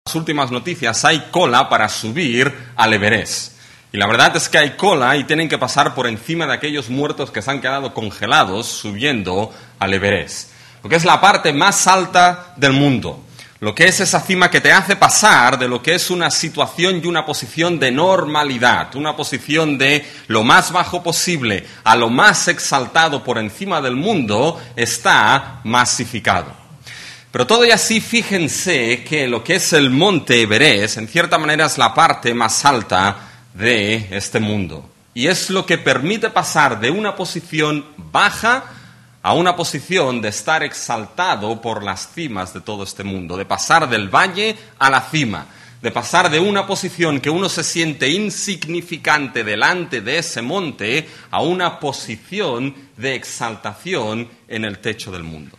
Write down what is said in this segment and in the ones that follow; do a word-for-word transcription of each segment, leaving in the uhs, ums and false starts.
Las últimas noticias, hay cola para subir al Everest. Y la verdad es que hay cola y tienen que pasar por encima de aquellos muertos que se han quedado congelados subiendo al Everest. Lo que es la parte más alta del mundo. Lo que es esa cima que te hace pasar de lo que es una situación y una posición de normalidad, una posición de lo más bajo posible a lo más exaltado por encima del mundo, está masificado. Pero todo y así, fíjense que lo que es el monte Everest, en cierta manera es la parte más alta de este mundo. Y es lo que permite pasar de una posición baja a una posición de estar exaltado por las cimas de todo este mundo, de pasar del valle a la cima, de pasar de una posición que uno se siente insignificante delante de ese monte a una posición de exaltación en el techo del mundo.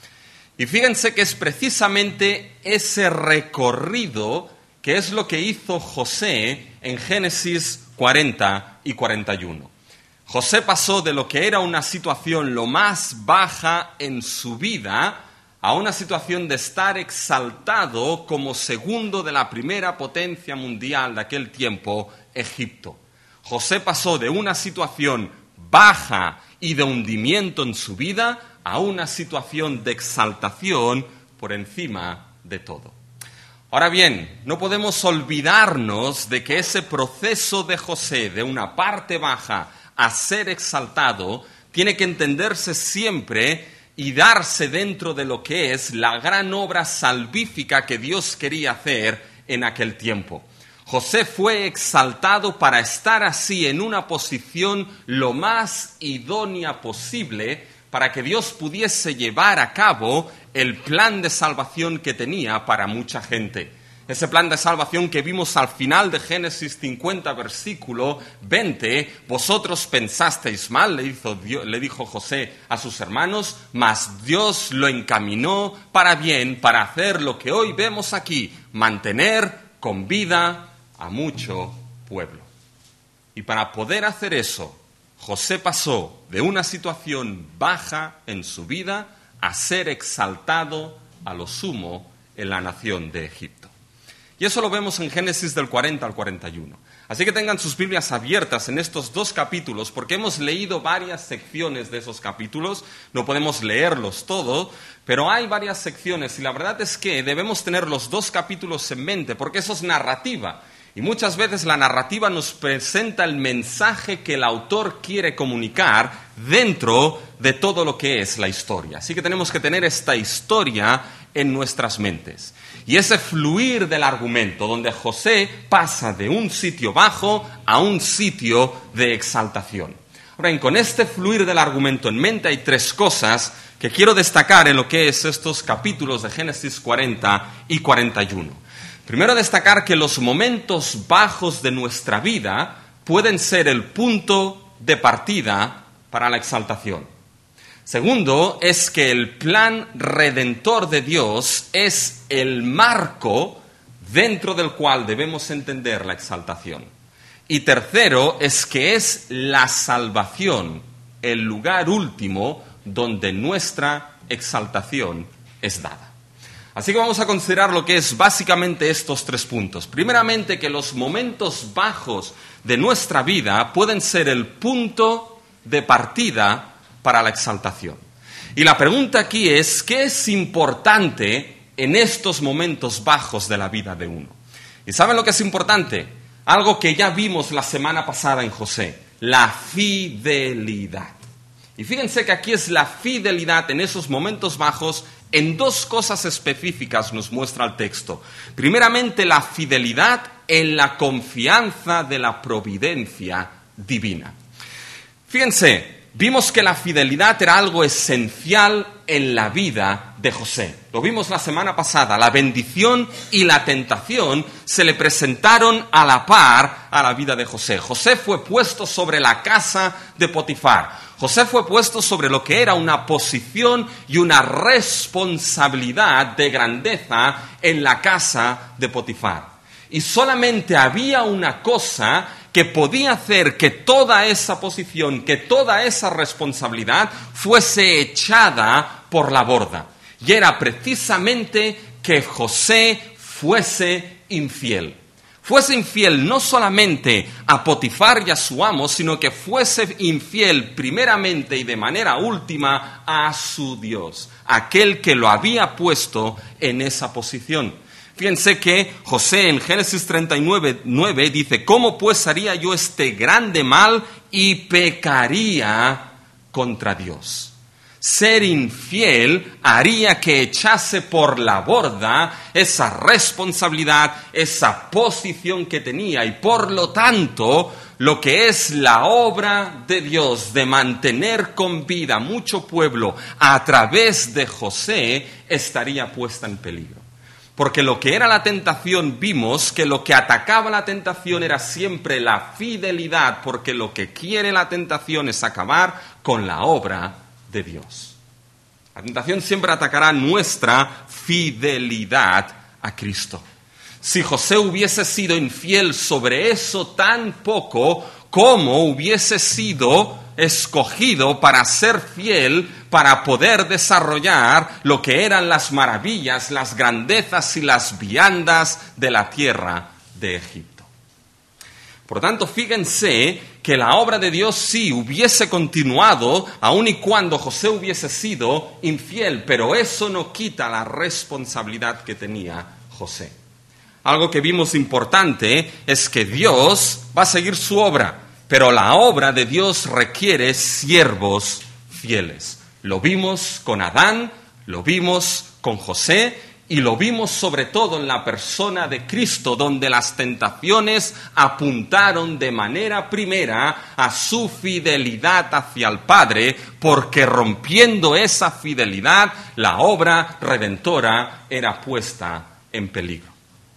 Y fíjense que es precisamente ese recorrido que es lo que hizo José en Génesis cuarenta y cuarenta y uno. José pasó de lo que era una situación lo más baja en su vida a una situación de estar exaltado como segundo de la primera potencia mundial de aquel tiempo, Egipto. José pasó de una situación baja y de hundimiento en su vida a una situación de exaltación por encima de todo. Ahora bien, no podemos olvidarnos de que ese proceso de José, de una parte baja a ser exaltado, tiene que entenderse siempre y darse dentro de lo que es la gran obra salvífica que Dios quería hacer en aquel tiempo. José fue exaltado para estar así en una posición lo más idónea posible para que Dios pudiese llevar a cabo el plan de salvación que tenía para mucha gente. Ese plan de salvación que vimos al final de Génesis cincuenta, versículo veinte, vosotros pensasteis mal, le, hizo Dios, le dijo José a sus hermanos, mas Dios lo encaminó para bien, para hacer lo que hoy vemos aquí, mantener con vida a mucho pueblo. Y para poder hacer eso, José pasó de una situación baja en su vida a ser exaltado a lo sumo en la nación de Egipto. Y eso lo vemos en Génesis del cuarenta al cuarenta y uno. Así que tengan sus Biblias abiertas en estos dos capítulos, porque hemos leído varias secciones de esos capítulos. No podemos leerlos todos, pero hay varias secciones y la verdad es que debemos tener los dos capítulos en mente, porque eso es narrativa. Y muchas veces la narrativa nos presenta el mensaje que el autor quiere comunicar dentro de todo lo que es la historia. Así que tenemos que tener esta historia en nuestras mentes. Y ese fluir del argumento, donde José pasa de un sitio bajo a un sitio de exaltación. Ahora bien, con este fluir del argumento en mente hay tres cosas que quiero destacar en lo que es estos capítulos de Génesis cuarenta y cuarenta y uno. Primero, destacar que los momentos bajos de nuestra vida pueden ser el punto de partida para la exaltación. Segundo, es que el plan redentor de Dios es el marco dentro del cual debemos entender la exaltación. Y tercero, es que es la salvación el lugar último donde nuestra exaltación es dada. Así que vamos a considerar lo que es básicamente estos tres puntos. Primeramente, que los momentos bajos de nuestra vida pueden ser el punto de partida para la exaltación. Y la pregunta aquí es, ¿qué es importante en estos momentos bajos de la vida de uno? ¿Y saben lo que es importante? Algo que ya vimos la semana pasada en José, la fidelidad. Y fíjense que aquí es la fidelidad en esos momentos bajos. En dos cosas específicas nos muestra el texto. Primeramente, la fidelidad en la confianza de la providencia divina. Fíjense, vimos que la fidelidad era algo esencial en la vida de José. Lo vimos la semana pasada. La bendición y la tentación se le presentaron a la par a la vida de José. José fue puesto sobre la casa de Potifar. José fue puesto sobre lo que era una posición y una responsabilidad de grandeza en la casa de Potifar. Y solamente había una cosa que podía hacer que toda esa posición, que toda esa responsabilidad fuese echada por la borda. Y era precisamente que José fuese infiel. Fuese infiel no solamente a Potifar y a su amo, sino que fuese infiel primeramente y de manera última a su Dios, aquel que lo había puesto en esa posición. Fíjense que José en Génesis treinta y nueve, nueve dice, ¿cómo pues haría yo este grande mal y pecaría contra Dios? Ser infiel haría que echase por la borda esa responsabilidad, esa posición que tenía y por lo tanto lo que es la obra de Dios de mantener con vida mucho pueblo a través de José estaría puesta en peligro. Porque lo que era la tentación, vimos que lo que atacaba la tentación era siempre la fidelidad, porque lo que quiere la tentación es acabar con la obra de Dios. La tentación siempre atacará nuestra fidelidad a Cristo. Si José hubiese sido infiel sobre eso tan poco, ¿cómo hubiese sido escogido para ser fiel, para poder desarrollar lo que eran las maravillas, las grandezas y las viandas de la tierra de Egipto? Por tanto, fíjense que la obra de Dios sí hubiese continuado, aun y cuando José hubiese sido infiel, pero eso no quita la responsabilidad que tenía José. Algo que vimos importante es que Dios va a seguir su obra, pero la obra de Dios requiere siervos fieles. Lo vimos con Adán, lo vimos con José y lo vimos sobre todo en la persona de Cristo, donde las tentaciones apuntaron de manera primera a su fidelidad hacia el Padre, porque rompiendo esa fidelidad, la obra redentora era puesta en peligro.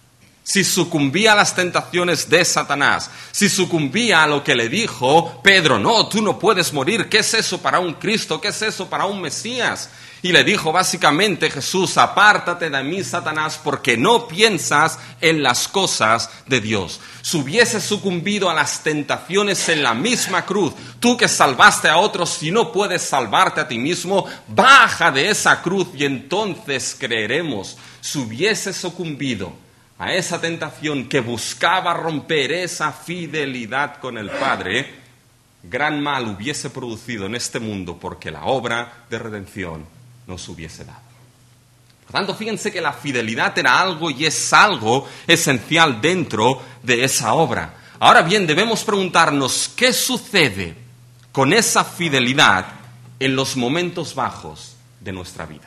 Si sucumbía a las tentaciones de Satanás, si sucumbía a lo que le dijo Pedro, no, tú no puedes morir, ¿qué es eso para un Cristo? ¿Qué es eso para un Mesías? Y le dijo básicamente Jesús, apártate de mí, Satanás, porque no piensas en las cosas de Dios. Si hubiese sucumbido a las tentaciones en la misma cruz, tú que salvaste a otros, si no puedes salvarte a ti mismo, baja de esa cruz y entonces creeremos. Si hubiese sucumbido a esa tentación que buscaba romper esa fidelidad con el Padre, gran mal hubiese producido en este mundo porque la obra de redención nos hubiese dado. Por tanto, fíjense que la fidelidad era algo y es algo esencial dentro de esa obra. Ahora bien, debemos preguntarnos qué sucede con esa fidelidad en los momentos bajos de nuestra vida.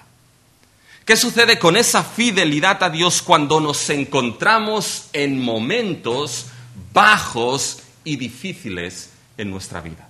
¿Qué sucede con esa fidelidad a Dios cuando nos encontramos en momentos bajos y difíciles en nuestra vida?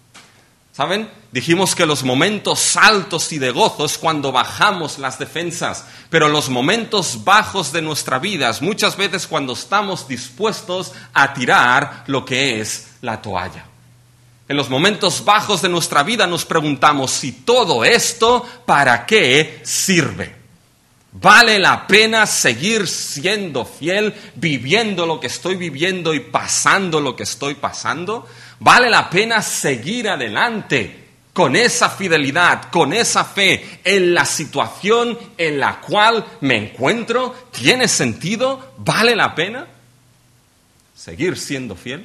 ¿Saben? Dijimos que los momentos altos y de gozo es cuando bajamos las defensas, pero los momentos bajos de nuestra vida es muchas veces cuando estamos dispuestos a tirar lo que es la toalla. En los momentos bajos de nuestra vida nos preguntamos si todo esto, ¿para qué sirve? ¿Vale la pena seguir siendo fiel, viviendo lo que estoy viviendo y pasando lo que estoy pasando? ¿Vale la pena seguir adelante con esa fidelidad, con esa fe en la situación en la cual me encuentro? ¿Tiene sentido? ¿Vale la pena seguir siendo fiel?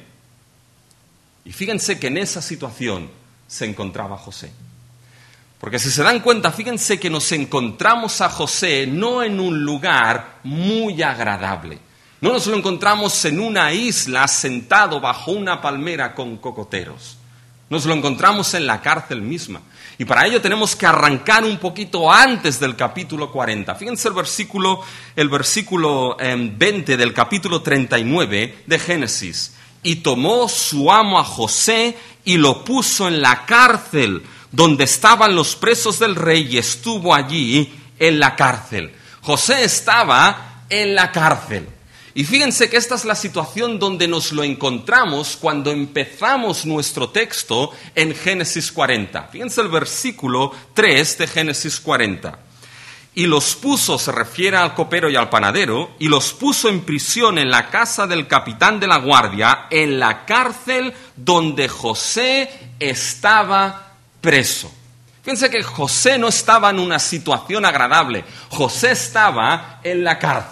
Y fíjense que en esa situación se encontraba José. Porque si se dan cuenta, fíjense que nos encontramos a José no en un lugar muy agradable. No nos lo encontramos en una isla sentado bajo una palmera con cocoteros. Nos lo encontramos en la cárcel misma. Y para ello tenemos que arrancar un poquito antes del capítulo cuarenta. Fíjense el versículo, el versículo eh, veinte del capítulo treinta y nueve de Génesis. Y tomó su amo a José y lo puso en la cárcel donde estaban los presos del rey, y estuvo allí en la cárcel. José estaba en la cárcel. Y fíjense que esta es la situación donde nos lo encontramos cuando empezamos nuestro texto en Génesis cuarenta. Fíjense el versículo tres de Génesis cuarenta. Y los puso, se refiere al copero y al panadero, y los puso en prisión en la casa del capitán de la guardia, en la cárcel donde José estaba preso. Fíjense que José no estaba en una situación agradable. José estaba en la cárcel.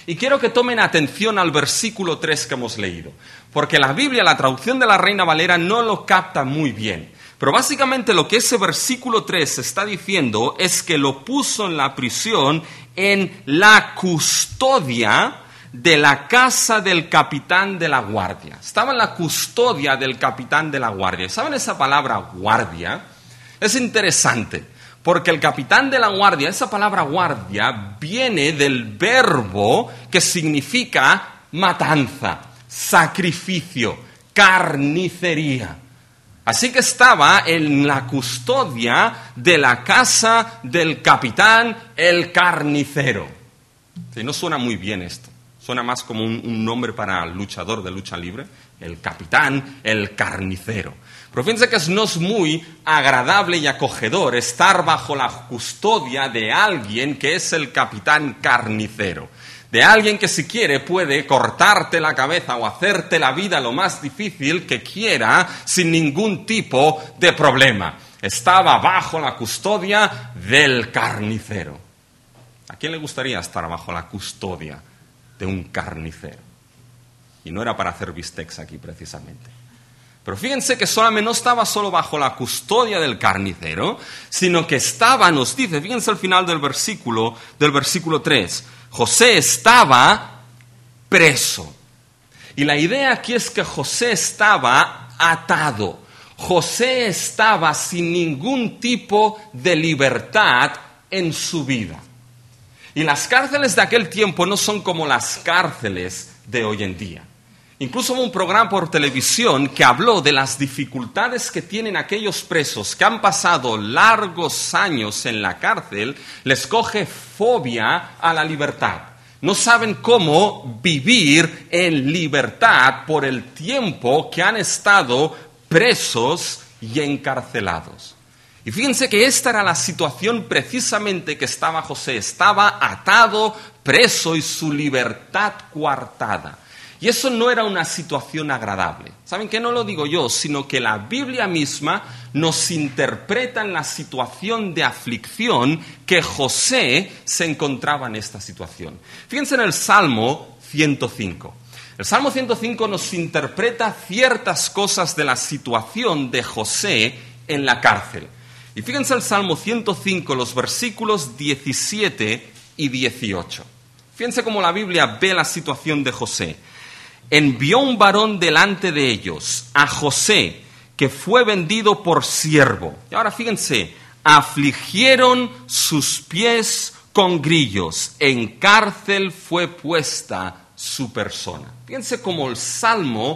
Y quiero que tomen atención al versículo tres que hemos leído, porque la Biblia, la traducción de la Reina Valera, no lo capta muy bien. Pero básicamente lo que ese versículo tres está diciendo es que lo puso en la prisión en la custodia de la casa del capitán de la guardia. Estaba en la custodia del capitán de la guardia. ¿Saben esa palabra guardia? Es interesante, porque el capitán de la guardia, esa palabra guardia, viene del verbo que significa matanza, sacrificio, carnicería. Así que estaba en la custodia de la casa del capitán, el carnicero. Sí, no suena muy bien esto. Suena más como un, un nombre para luchador de lucha libre. El capitán, el carnicero. Pero fíjense que no es muy agradable y acogedor estar bajo la custodia de alguien que es el capitán carnicero. De alguien que si quiere puede cortarte la cabeza o hacerte la vida lo más difícil que quiera sin ningún tipo de problema. Estaba bajo la custodia del carnicero. ¿A quién le gustaría estar bajo la custodia de un carnicero? Y no era para hacer bistecs aquí precisamente. Pero fíjense que solamente no estaba solo bajo la custodia del carnicero, sino que estaba, nos dice, fíjense al final del versículo, del versículo tres, José estaba preso. Y la idea aquí es que José estaba atado. José estaba sin ningún tipo de libertad en su vida. Y las cárceles de aquel tiempo no son como las cárceles de hoy en día. Incluso hubo un programa por televisión que habló de las dificultades que tienen aquellos presos que han pasado largos años en la cárcel, les coge fobia a la libertad. No saben cómo vivir en libertad por el tiempo que han estado presos y encarcelados. Y fíjense que esta era la situación precisamente que estaba José. Estaba atado, preso y su libertad coartada. Y eso no era una situación agradable. ¿Saben qué? No lo digo yo, sino que la Biblia misma nos interpreta en la situación de aflicción que José se encontraba en esta situación. Fíjense en el Salmo ciento cinco. El Salmo ciento cinco nos interpreta ciertas cosas de la situación de José en la cárcel. Y fíjense el Salmo ciento cinco, los versículos diecisiete y dieciocho. Fíjense cómo la Biblia ve la situación de José. Envió un varón delante de ellos, a José, que fue vendido por siervo. Y ahora fíjense, afligieron sus pies con grillos, en cárcel fue puesta su persona. Fíjense cómo el Salmo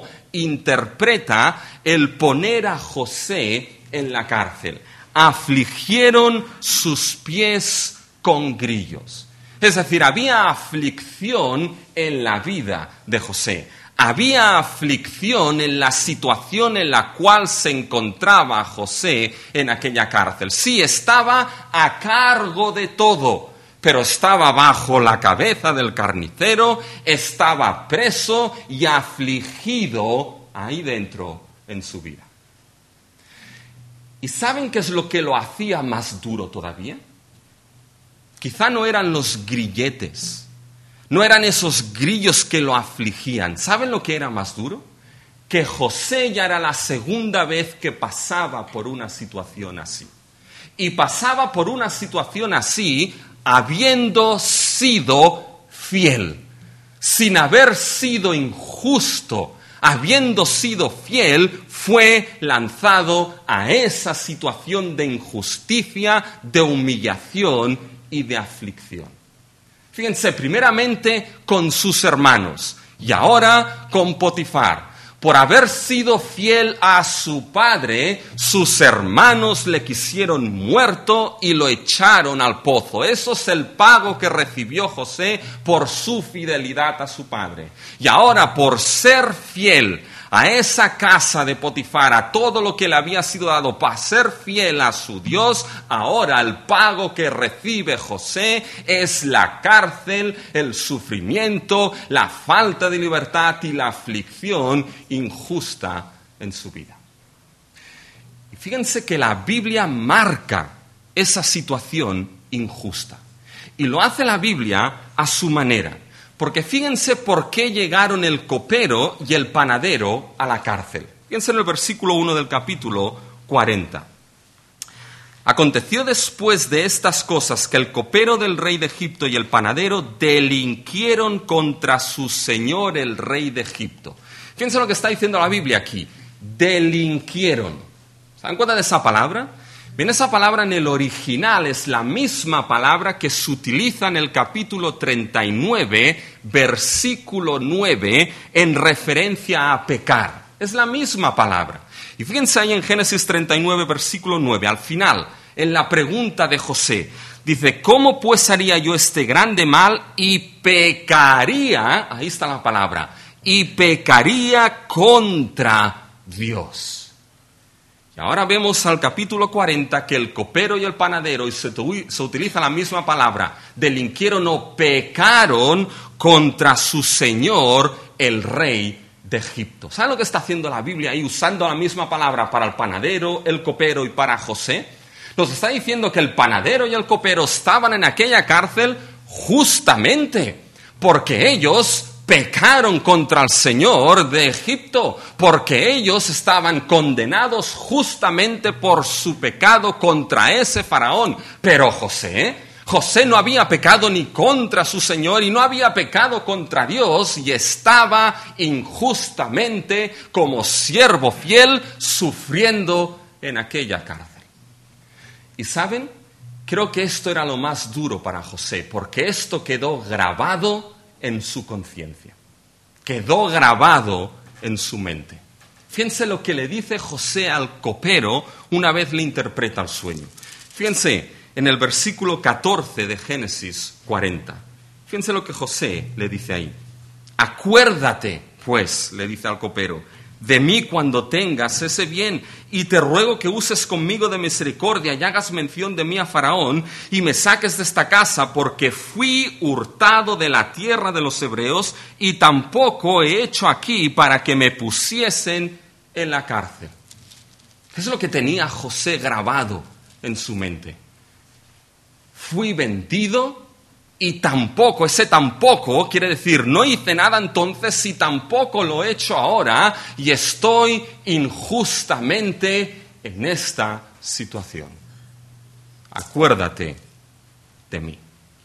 interpreta el poner a José en la cárcel. Afligieron sus pies con grillos. Es decir, había aflicción en la vida de José. Había aflicción en la situación en la cual se encontraba José en aquella cárcel. Sí, estaba a cargo de todo, pero estaba bajo la cabeza del carnicero, estaba preso y afligido ahí dentro en su vida. ¿Y saben qué es lo que lo hacía más duro todavía? Quizá no eran los grilletes. No eran esos grillos que lo afligían. ¿Saben lo que era más duro? Que José ya era la segunda vez que pasaba por una situación así. Y pasaba por una situación así habiendo sido fiel, sin haber sido injusto. Habiendo sido fiel, fue lanzado a esa situación de injusticia, de humillación y de aflicción. Fíjense, primeramente con sus hermanos y ahora con Potifar. Por haber sido fiel a su padre, sus hermanos le quisieron muerto y lo echaron al pozo. Eso es el pago que recibió José por su fidelidad a su padre. Y ahora, por ser fiel a esa casa de Potifar, a todo lo que le había sido dado, para ser fiel a su Dios, ahora el pago que recibe José es la cárcel, el sufrimiento, la falta de libertad y la aflicción injusta en su vida. Y fíjense que la Biblia marca esa situación injusta. Y lo hace la Biblia a su manera. Porque fíjense por qué llegaron el copero y el panadero a la cárcel. Fíjense en el versículo uno del capítulo cuarenta. Aconteció después de estas cosas que el copero del rey de Egipto y el panadero delinquieron contra su señor el rey de Egipto. Fíjense lo que está diciendo la Biblia aquí. Delinquieron. ¿Se dan cuenta de esa palabra? Bien, esa palabra en el original es la misma palabra que se utiliza en el capítulo treinta y nueve, versículo nueve, en referencia a pecar. Es la misma palabra. Y fíjense ahí en Génesis treinta y nueve, versículo nueve, al final, en la pregunta de José, dice, ¿cómo pues haría yo este grande mal y pecaría? Ahí está la palabra. Y pecaría contra Dios. Y ahora vemos al capítulo cuarenta que el copero y el panadero, y se, se utiliza la misma palabra, delinquieron o pecaron contra su señor, el rey de Egipto. ¿Saben lo que está haciendo la Biblia ahí, usando la misma palabra para el panadero, el copero y para José? Nos está diciendo que el panadero y el copero estaban en aquella cárcel justamente porque ellos pecaron contra el Señor de Egipto, porque ellos estaban condenados justamente por su pecado contra ese faraón. Pero José, José no había pecado ni contra su Señor y no había pecado contra Dios y estaba injustamente como siervo fiel sufriendo en aquella cárcel. ¿Y saben? Creo que esto era lo más duro para José, porque esto quedó grabado en su conciencia. Quedó grabado en su mente. Fíjense lo que le dice José al copero una vez le interpreta el sueño. Fíjense en el versículo catorce de Génesis cuarenta. Fíjense lo que José le dice ahí. Acuérdate, pues, le dice al copero, de mí cuando tengas ese bien, y te ruego que uses conmigo de misericordia y hagas mención de mí a Faraón y me saques de esta casa, porque fui hurtado de la tierra de los hebreos y tampoco he hecho aquí para que me pusiesen en la cárcel. ¿Qué es lo que tenía José grabado en su mente? Fui vendido y tampoco, ese tampoco quiere decir no hice nada entonces y tampoco lo he hecho ahora y estoy injustamente en esta situación. Acuérdate de mí.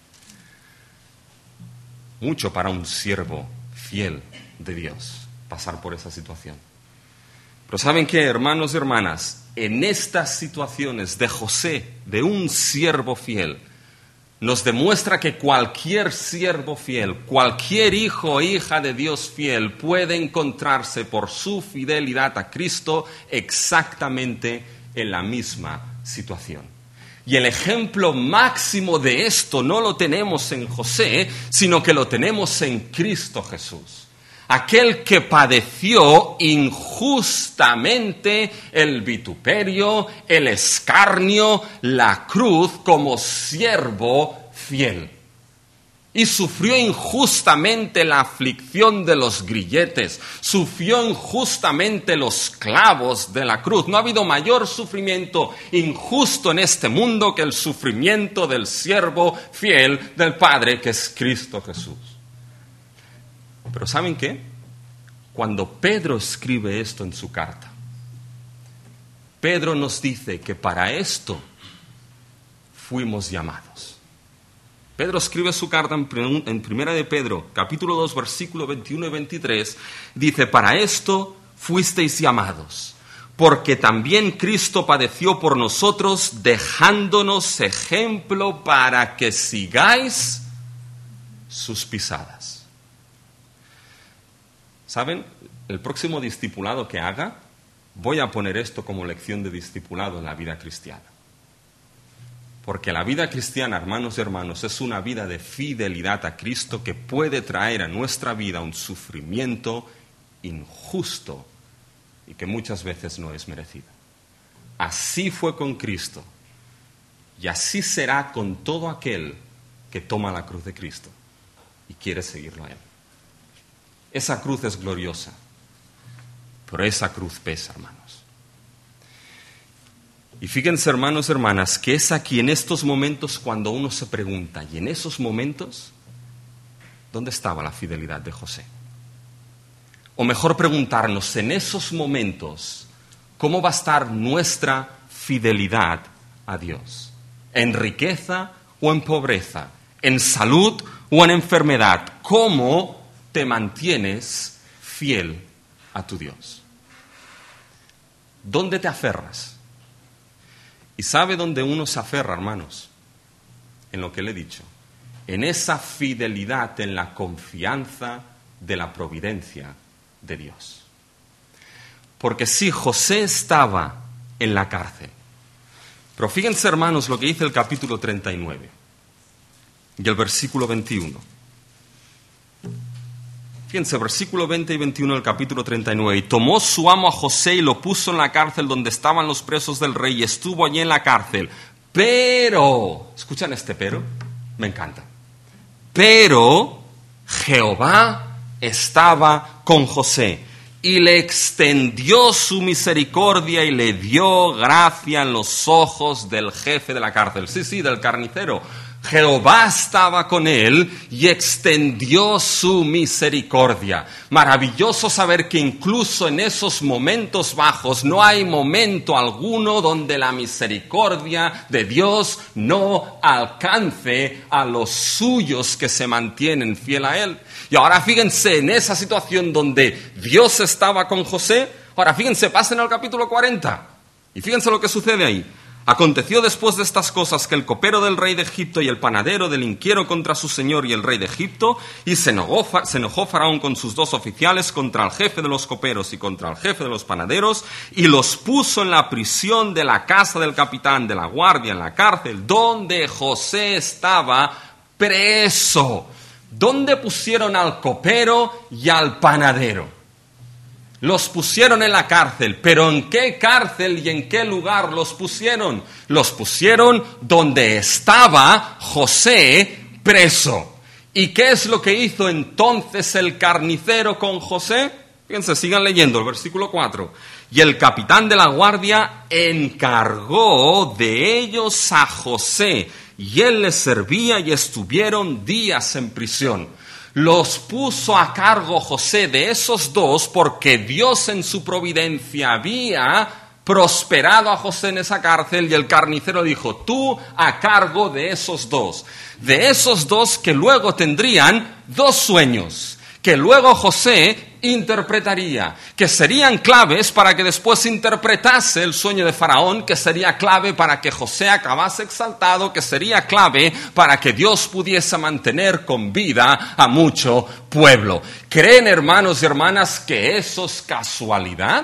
Mucho para un siervo fiel de Dios pasar por esa situación. Pero ¿saben qué, hermanos y hermanas? En estas situaciones de José, de un siervo fiel, nos demuestra que cualquier siervo fiel, cualquier hijo o hija de Dios fiel puede encontrarse por su fidelidad a Cristo exactamente en la misma situación. Y el ejemplo máximo de esto no lo tenemos en José, sino que lo tenemos en Cristo Jesús. Aquel que padeció injustamente el vituperio, el escarnio, la cruz como siervo fiel. Y sufrió injustamente la aflicción de los grilletes, sufrió injustamente los clavos de la cruz. No ha habido mayor sufrimiento injusto en este mundo que el sufrimiento del siervo fiel del Padre, que es Cristo Jesús. Pero ¿saben qué? Cuando Pedro escribe esto en su carta, Pedro nos dice que para esto fuimos llamados. Pedro escribe su carta en Primera de Pedro, capítulo dos, versículos veintiuno y veintitrés, dice, para esto fuisteis llamados, porque también Cristo padeció por nosotros, dejándonos ejemplo para que sigáis sus pisadas. ¿Saben? El próximo discipulado que haga, voy a poner esto como lección de discipulado en la vida cristiana. Porque la vida cristiana, hermanos y hermanos, es una vida de fidelidad a Cristo que puede traer a nuestra vida un sufrimiento injusto y que muchas veces no es merecido. Así fue con Cristo y así será con todo aquel que toma la cruz de Cristo y quiere seguirlo a Él. Esa cruz es gloriosa, pero esa cruz pesa, hermanos. Y fíjense, hermanos y hermanas, que es aquí en estos momentos cuando uno se pregunta, y en esos momentos, ¿dónde estaba la fidelidad de José? O mejor preguntarnos, en esos momentos, ¿cómo va a estar nuestra fidelidad a Dios? ¿En riqueza o en pobreza? ¿En salud o en enfermedad? ¿Cómo te mantienes fiel a tu Dios? ¿Dónde te aferras? ¿Y sabe dónde uno se aferra, hermanos? En lo que le he dicho. En esa fidelidad, en la confianza de la providencia de Dios. Porque sí, José estaba en la cárcel. Pero fíjense, hermanos, lo que dice el capítulo treinta y nueve y el versículo veintiuno. Fíjense, versículo veinte y veintiuno del capítulo treinta y nueve. Y tomó su amo a José y lo puso en la cárcel donde estaban los presos del rey, y estuvo allí en la cárcel. Pero, ¿escuchan este pero? Me encanta. Pero Jehová estaba con José y le extendió su misericordia y le dio gracia en los ojos del jefe de la cárcel. Sí, sí, del carnicero. Jehová estaba con él y extendió su misericordia. Maravilloso saber que incluso en esos momentos bajos no hay momento alguno donde la misericordia de Dios no alcance a los suyos que se mantienen fiel a él. Y ahora fíjense en esa situación donde Dios estaba con José. Ahora fíjense, pasen al capítulo cuarenta y fíjense lo que sucede ahí. Aconteció después de estas cosas que el copero del rey de Egipto y el panadero delinquieron contra su señor y el rey de Egipto, y se enojó, se enojó Faraón con sus dos oficiales contra el jefe de los coperos y contra el jefe de los panaderos, y los puso en la prisión de la casa del capitán de la guardia, en la cárcel, donde José estaba preso. ¿Dónde pusieron al copero y al panadero? Los pusieron en la cárcel, pero ¿en qué cárcel y en qué lugar los pusieron? Los pusieron donde estaba José preso. ¿Y qué es lo que hizo entonces el carnicero con José? Fíjense, sigan leyendo el versículo cuatro. Y el capitán de la guardia encargó de ellos a José, y él les servía, y estuvieron días en prisión. Los puso a cargo José de esos dos porque Dios en su providencia había prosperado a José en esa cárcel, y el carnicero dijo, tú a cargo de esos dos. De esos dos que luego tendrían dos sueños, que luego José interpretaría, que serían claves para que después interpretase el sueño de Faraón, que sería clave para que José acabase exaltado, que sería clave para que Dios pudiese mantener con vida a mucho pueblo. ¿Creen, hermanos y hermanas, que eso es casualidad?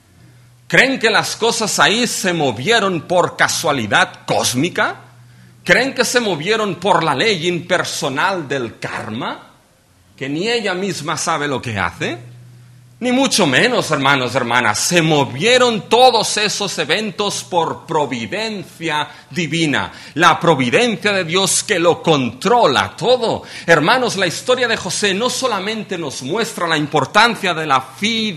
¿Creen que las cosas ahí se movieron por casualidad cósmica? ¿Creen que se movieron por la ley impersonal del karma? ¿Que ni ella misma sabe lo que hace? Ni mucho menos, hermanos y hermanas. Se movieron todos esos eventos por providencia divina. La providencia de Dios que lo controla todo. Hermanos, la historia de José no solamente nos muestra la importancia de la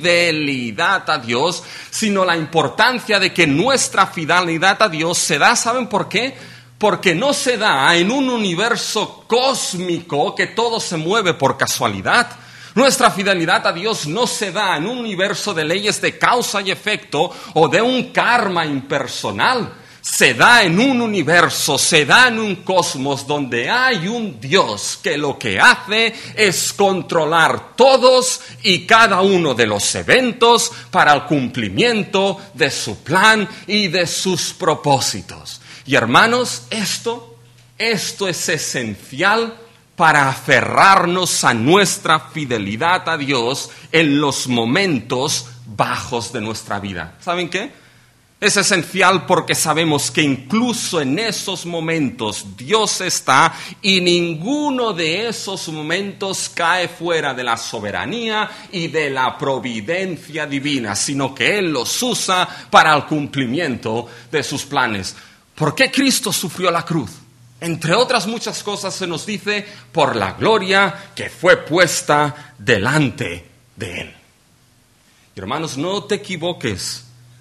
fidelidad a Dios, sino la importancia de que nuestra fidelidad a Dios se da, ¿saben por qué? Porque no se da en un universo cósmico que todo se mueve por casualidad. Nuestra fidelidad a Dios no se da en un universo de leyes de causa y efecto o de un karma impersonal. Se da en un universo, se da en un cosmos donde hay un Dios que lo que hace es controlar todos y cada uno de los eventos para el cumplimiento de su plan y de sus propósitos. Y hermanos, esto, esto es esencial para aferrarnos a nuestra fidelidad a Dios en los momentos bajos de nuestra vida. ¿Saben qué? Es esencial porque sabemos que incluso en esos momentos Dios está y ninguno de esos momentos cae fuera de la soberanía y de la providencia divina, sino que Él los usa para el cumplimiento de sus planes. ¿Por qué Cristo sufrió la cruz? Entre otras muchas cosas se nos dice, por la gloria que fue puesta delante de Él. Y hermanos, no te equivoques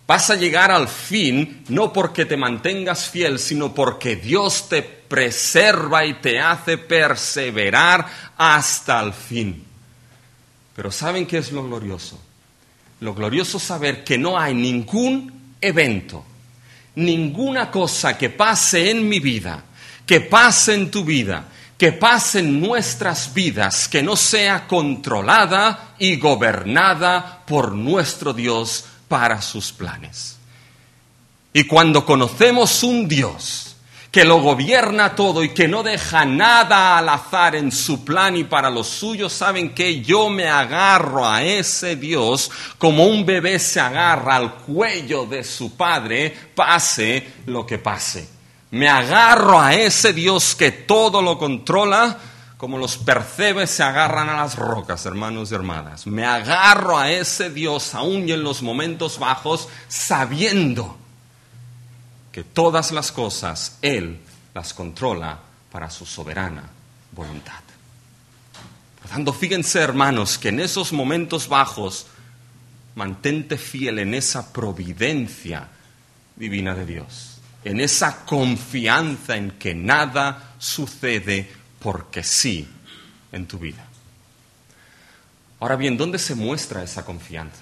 Vas a llegar al fin no porque te mantengas fiel, sino porque Dios te preserva y te hace perseverar hasta el fin. Pero ¿saben qué es lo glorioso? Lo glorioso es saber que no hay ningún evento, ninguna cosa que pase en mi vida, que pase en tu vida, que pase en nuestras vidas, que no sea controlada y gobernada por nuestro Dios para sus planes. Y cuando conocemos un Dios que lo gobierna todo y que no deja nada al azar en su plan y para los suyos, ¿saben qué? Yo me agarro a ese Dios como un bebé se agarra al cuello de su padre, pase lo que pase. Me agarro a ese Dios que todo lo controla, como los percebes se agarran a las rocas, hermanos y hermanas. Me agarro a ese Dios aún y en los momentos bajos, sabiendo que todas las cosas Él las controla para su soberana voluntad. Por tanto, fíjense, hermanos, que en esos momentos bajos, mantente fiel en esa providencia divina de Dios, en esa confianza en que nada sucede porque sí en tu vida. Ahora bien, ¿dónde se muestra esa confianza?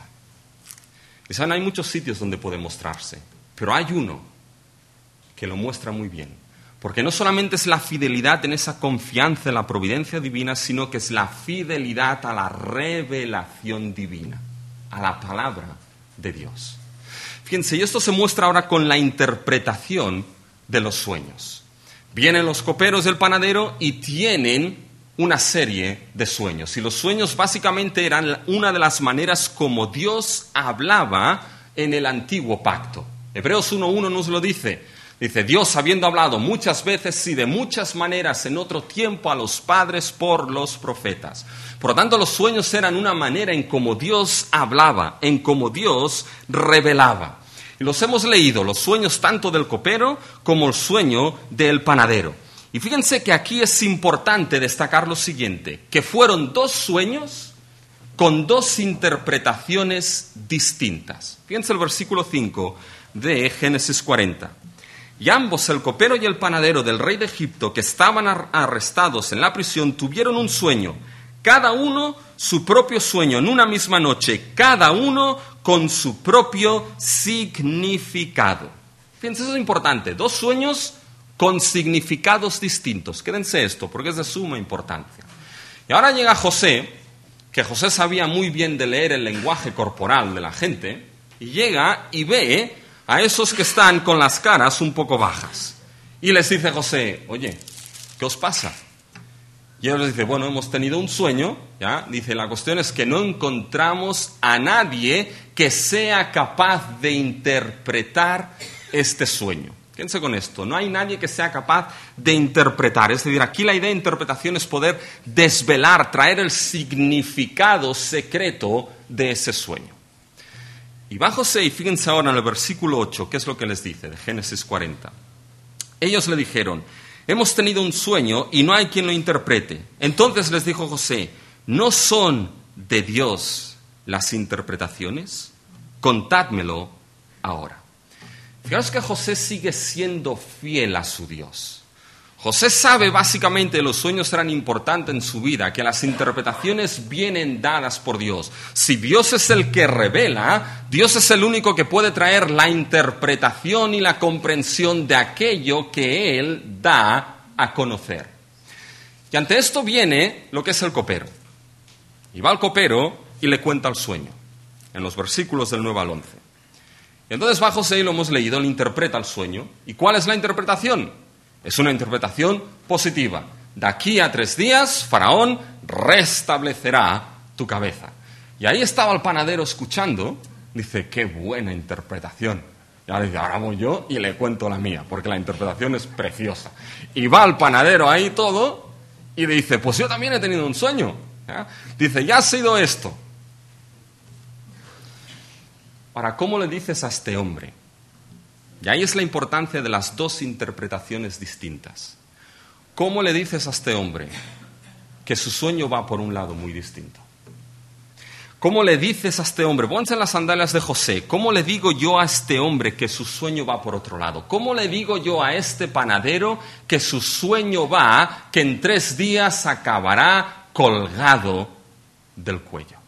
Y saben, hay muchos sitios donde puede mostrarse, pero hay uno que lo muestra muy bien. Porque no solamente es la fidelidad en esa confianza en la providencia divina, sino que es la fidelidad a la revelación divina, a la palabra de Dios. Fíjense, y esto se muestra ahora con la interpretación de los sueños. Vienen los coperos del panadero y tienen una serie de sueños. Y los sueños básicamente eran una de las maneras como Dios hablaba en el antiguo pacto. Hebreos uno uno nos lo dice. Dice, Dios habiendo hablado muchas veces y de muchas maneras en otro tiempo a los padres por los profetas. Por lo tanto, los sueños eran una manera en cómo Dios hablaba, en cómo Dios revelaba. Y los hemos leído, los sueños tanto del copero como el sueño del panadero. Y fíjense que aquí es importante destacar lo siguiente, que fueron dos sueños con dos interpretaciones distintas. Fíjense el versículo cinco de Génesis cuarenta. Y ambos, el copero y el panadero del rey de Egipto, que estaban arrestados en la prisión, tuvieron un sueño, cada uno su propio sueño en una misma noche, cada uno con su propio significado. Fíjense, eso es importante, dos sueños con significados distintos. Quédense esto, porque es de suma importancia. Y ahora llega José, que José sabía muy bien de leer el lenguaje corporal de la gente, y llega y ve a esos que están con las caras un poco bajas. Y les dice José, oye, ¿qué os pasa? Y ellos les dice, bueno, hemos tenido un sueño, ¿ya? Dice, la cuestión es que no encontramos a nadie que sea capaz de interpretar este sueño. Quédense con esto, no hay nadie que sea capaz de interpretar. Es decir, aquí la idea de interpretación es poder desvelar, traer el significado secreto de ese sueño. Y va José, y fíjense ahora en el versículo ocho, ¿qué es lo que les dice de Génesis cuarenta? Ellos le dijeron, hemos tenido un sueño y no hay quien lo interprete. Entonces les dijo José, ¿no son de Dios las interpretaciones? Contádmelo ahora. Fijaros que José sigue siendo fiel a su Dios. José sabe básicamente que los sueños eran importantes en su vida, que las interpretaciones vienen dadas por Dios. Si Dios es el que revela, Dios es el único que puede traer la interpretación y la comprensión de aquello que Él da a conocer. Y ante esto viene lo que es el copero. Y va al copero y le cuenta el sueño, en los versículos del nueve al once. Y entonces va José, y lo hemos leído, le interpreta el sueño. ¿Y cuál es la interpretación? Es una interpretación positiva. De aquí a tres días, Faraón restablecerá tu cabeza. Y ahí estaba el panadero escuchando. Dice, qué buena interpretación. Y ahora dice, ahora voy yo y le cuento la mía, porque la interpretación es preciosa. Y va el panadero ahí todo y dice, pues yo también he tenido un sueño. ¿Ya? Dice, ya ha sido esto. Ahora, ¿cómo le dices a este hombre? Y ahí es la importancia de las dos interpretaciones distintas. ¿Cómo le dices a este hombre que su sueño va por un lado muy distinto? ¿Cómo le dices a este hombre? Pónganse en las sandalias de José. ¿Cómo le digo yo a este hombre que su sueño va por otro lado? ¿Cómo le digo yo a este panadero que su sueño va, que en tres días acabará colgado del cuello?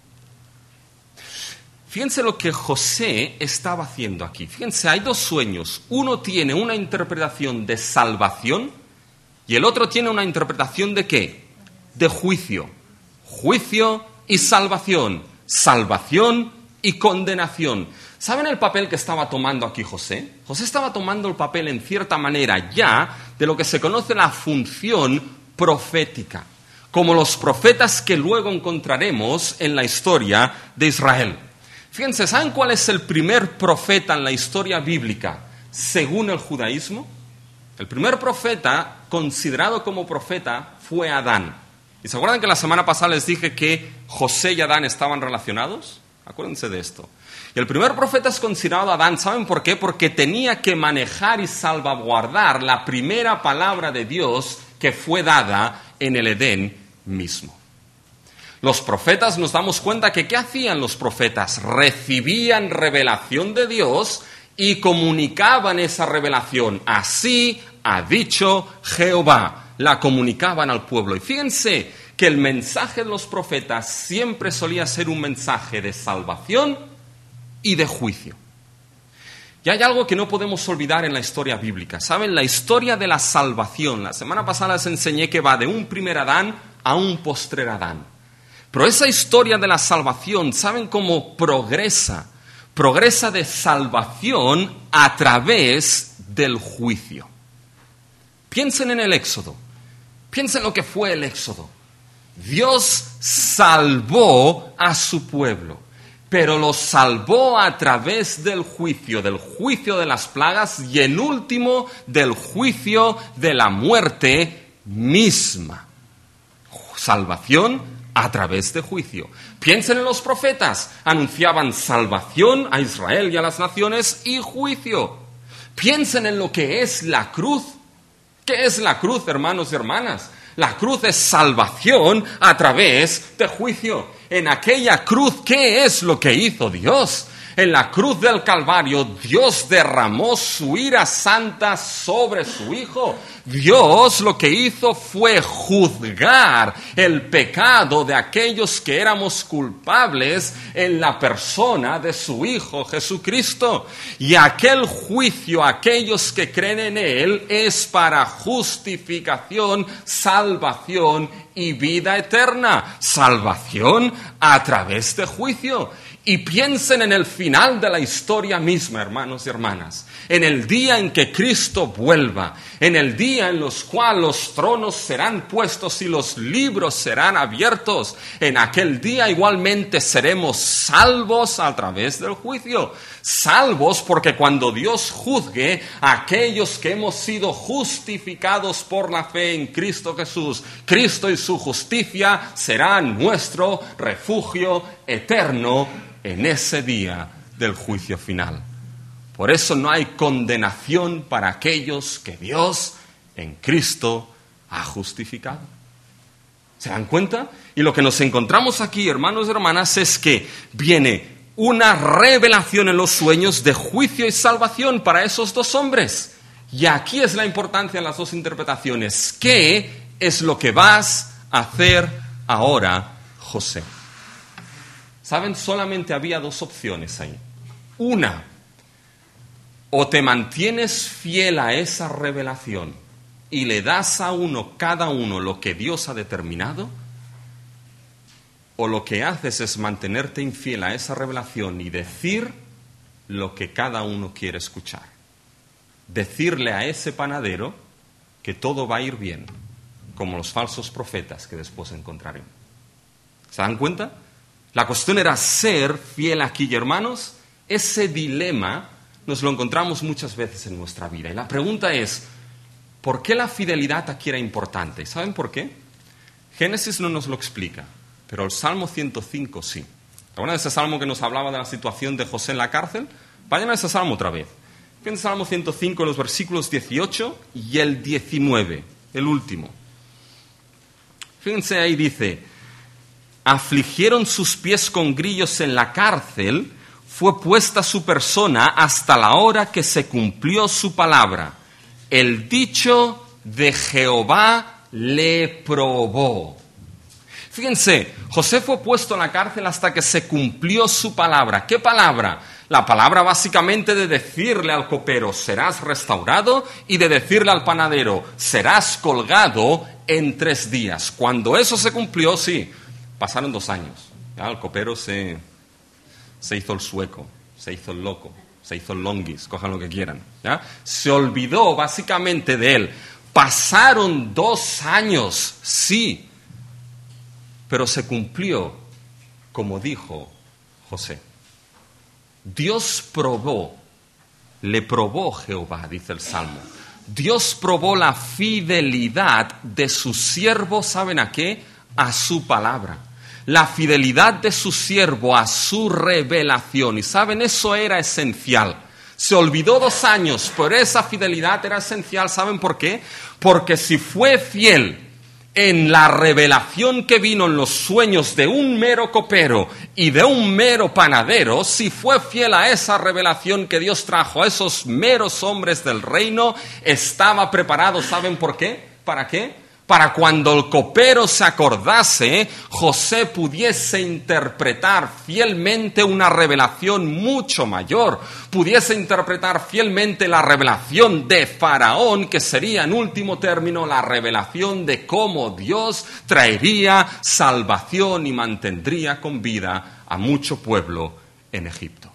Fíjense lo que José estaba haciendo aquí. Fíjense, hay dos sueños. Uno tiene una interpretación de salvación y el otro tiene una interpretación de ¿qué? De juicio. Juicio y salvación. Salvación y condenación. ¿Saben el papel que estaba tomando aquí José? José estaba tomando el papel en cierta manera ya de lo que se conoce la función profética, como los profetas que luego encontraremos en la historia de Israel. Fíjense, ¿saben cuál es el primer profeta en la historia bíblica según el judaísmo? El primer profeta considerado como profeta fue Adán. ¿Y se acuerdan que la semana pasada les dije que José y Adán estaban relacionados? Acuérdense de esto. Y el primer profeta es considerado Adán. ¿Saben por qué? Porque tenía que manejar y salvaguardar la primera palabra de Dios que fue dada en el Edén mismo. Los profetas nos damos cuenta que ¿qué hacían los profetas? Recibían revelación de Dios y comunicaban esa revelación. Así ha dicho Jehová. La comunicaban al pueblo. Y fíjense que el mensaje de los profetas siempre solía ser un mensaje de salvación y de juicio. Y hay algo que no podemos olvidar en la historia bíblica. ¿Saben? La historia de la salvación. La semana pasada les enseñé que va de un primer Adán a un postrer Adán. Pero esa historia de la salvación, ¿saben cómo progresa? Progresa de salvación a través del juicio. Piensen en el Éxodo. Piensen lo que fue el Éxodo. Dios salvó a su pueblo, pero lo salvó a través del juicio, del juicio de las plagas y en último del juicio de la muerte misma. Salvación a través de juicio. Piensen en los profetas. Anunciaban salvación a Israel y a las naciones y juicio. Piensen en lo que es la cruz. ¿Qué es la cruz, hermanos y hermanas? La cruz es salvación a través de juicio. En aquella cruz, ¿qué es lo que hizo Dios? En la cruz del Calvario, Dios derramó su ira santa sobre su Hijo. Dios lo que hizo fue juzgar el pecado de aquellos que éramos culpables en la persona de su Hijo Jesucristo. Y aquel juicio a aquellos que creen en Él es para justificación, salvación y vida eterna. Salvación a través de juicio. Y piensen en el final de la historia misma, hermanos y hermanas. En el día en que Cristo vuelva. En el día en los cuales los tronos serán puestos y los libros serán abiertos. En aquel día igualmente seremos salvos a través del juicio. Salvos porque cuando Dios juzgue a aquellos que hemos sido justificados por la fe en Cristo Jesús, Cristo y su justicia serán nuestro refugio eterno en ese día del juicio final. Por eso no hay condenación para aquellos que Dios en Cristo ha justificado. ¿Se dan cuenta? Y lo que nos encontramos aquí, hermanos y hermanas, es que viene una revelación en los sueños de juicio y salvación para esos dos hombres. Y aquí es la importancia de las dos interpretaciones. ¿Qué es lo que vas a hacer ahora, José? ¿Saben? Solamente había dos opciones ahí. Una, o te mantienes fiel a esa revelación y le das a uno, cada uno, lo que Dios ha determinado, o lo que haces es mantenerte infiel a esa revelación y decir lo que cada uno quiere escuchar. Decirle a ese panadero que todo va a ir bien, como los falsos profetas que después encontraremos. ¿Se dan cuenta? La cuestión era ser fiel aquí, hermanos. Ese dilema nos lo encontramos muchas veces en nuestra vida. Y la pregunta es, ¿por qué la fidelidad aquí era importante? ¿Saben por qué? Génesis no nos lo explica, pero el Salmo ciento cinco sí. ¿Recuerdan ese salmo que nos hablaba de la situación de José en la cárcel? Vayan a ese salmo otra vez. Fíjense el Salmo ciento cinco, los versículos dieciocho y el diecinueve, el último. Fíjense ahí dice: afligieron sus pies con grillos en la cárcel, fue puesta su persona hasta la hora que se cumplió su palabra. El dicho de Jehová le probó. Fíjense, José fue puesto en la cárcel hasta que se cumplió su palabra. ¿Qué palabra? La palabra básicamente de decirle al copero, serás restaurado, y de decirle al panadero, serás colgado en tres días. Cuando eso se cumplió, sí, pasaron dos años. Ya, el copero se, se hizo el sueco, se hizo el loco, se hizo el longuis, cojan lo que quieran. ¿Ya? Se olvidó básicamente de él. Pasaron dos años, sí, pero se cumplió como dijo José. Dios probó, le probó Jehová, dice el Salmo. Dios probó la fidelidad de su siervo, ¿saben a qué? A su palabra. La fidelidad de su siervo a su revelación. Y ¿saben? Eso era esencial. Se olvidó dos años, pero esa fidelidad era esencial. ¿Saben por qué? Porque si fue fiel en la revelación que vino en los sueños de un mero copero y de un mero panadero, si fue fiel a esa revelación que Dios trajo a esos meros hombres del reino, estaba preparado, ¿saben por qué? ¿Para qué? Para cuando el copero se acordase, José pudiese interpretar fielmente una revelación mucho mayor, pudiese interpretar fielmente la revelación de Faraón, que sería en último término la revelación de cómo Dios traería salvación y mantendría con vida a mucho pueblo en Egipto.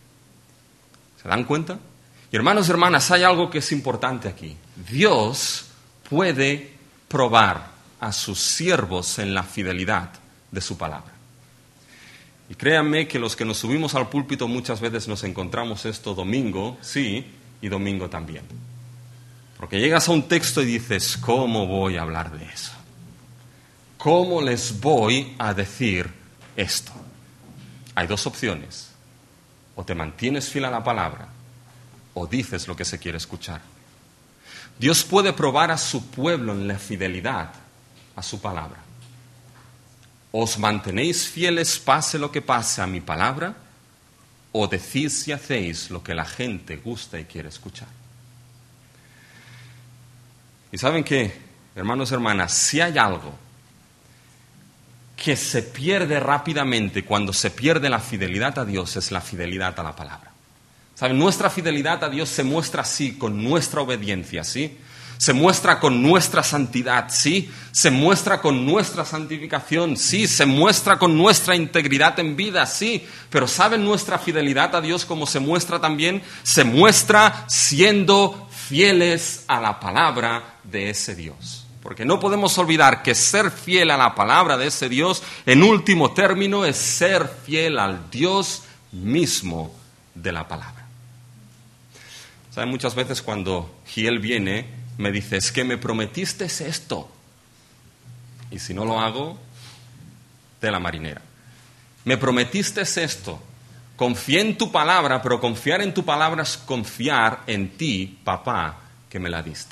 ¿Se dan cuenta? Y hermanos y hermanas, hay algo que es importante aquí. Dios puede probar a sus siervos en la fidelidad de su palabra. Y créanme que los que nos subimos al púlpito muchas veces nos encontramos esto domingo, sí, y domingo también. Porque llegas a un texto y dices, ¿cómo voy a hablar de eso? ¿Cómo les voy a decir esto? Hay dos opciones. O te mantienes fiel a la palabra, o dices lo que se quiere escuchar. Dios puede probar a su pueblo en la fidelidad a su palabra. ¿Os mantenéis fieles pase lo que pase a mi palabra? ¿O decís y hacéis lo que la gente gusta y quiere escuchar? ¿Y saben qué, hermanos y hermanas? Si hay algo que se pierde rápidamente cuando se pierde la fidelidad a Dios, es la fidelidad a la palabra. ¿Saben? Nuestra fidelidad a Dios se muestra así, con nuestra obediencia, ¿sí? Se muestra con nuestra santidad, ¿sí? Se muestra con nuestra santificación, ¿sí? Se muestra con nuestra integridad en vida, ¿sí? Pero ¿saben nuestra fidelidad a Dios cómo se muestra también? Se muestra siendo fieles a la palabra de ese Dios. Porque no podemos olvidar que ser fiel a la palabra de ese Dios, en último término, es ser fiel al Dios mismo de la palabra. ¿Saben? Muchas veces cuando Giel viene, me dice, es que me prometiste esto. Y si no lo hago, de la marinera. Me prometiste esto. Confié en tu palabra, pero confiar en tu palabra es confiar en ti, papá, que me la diste.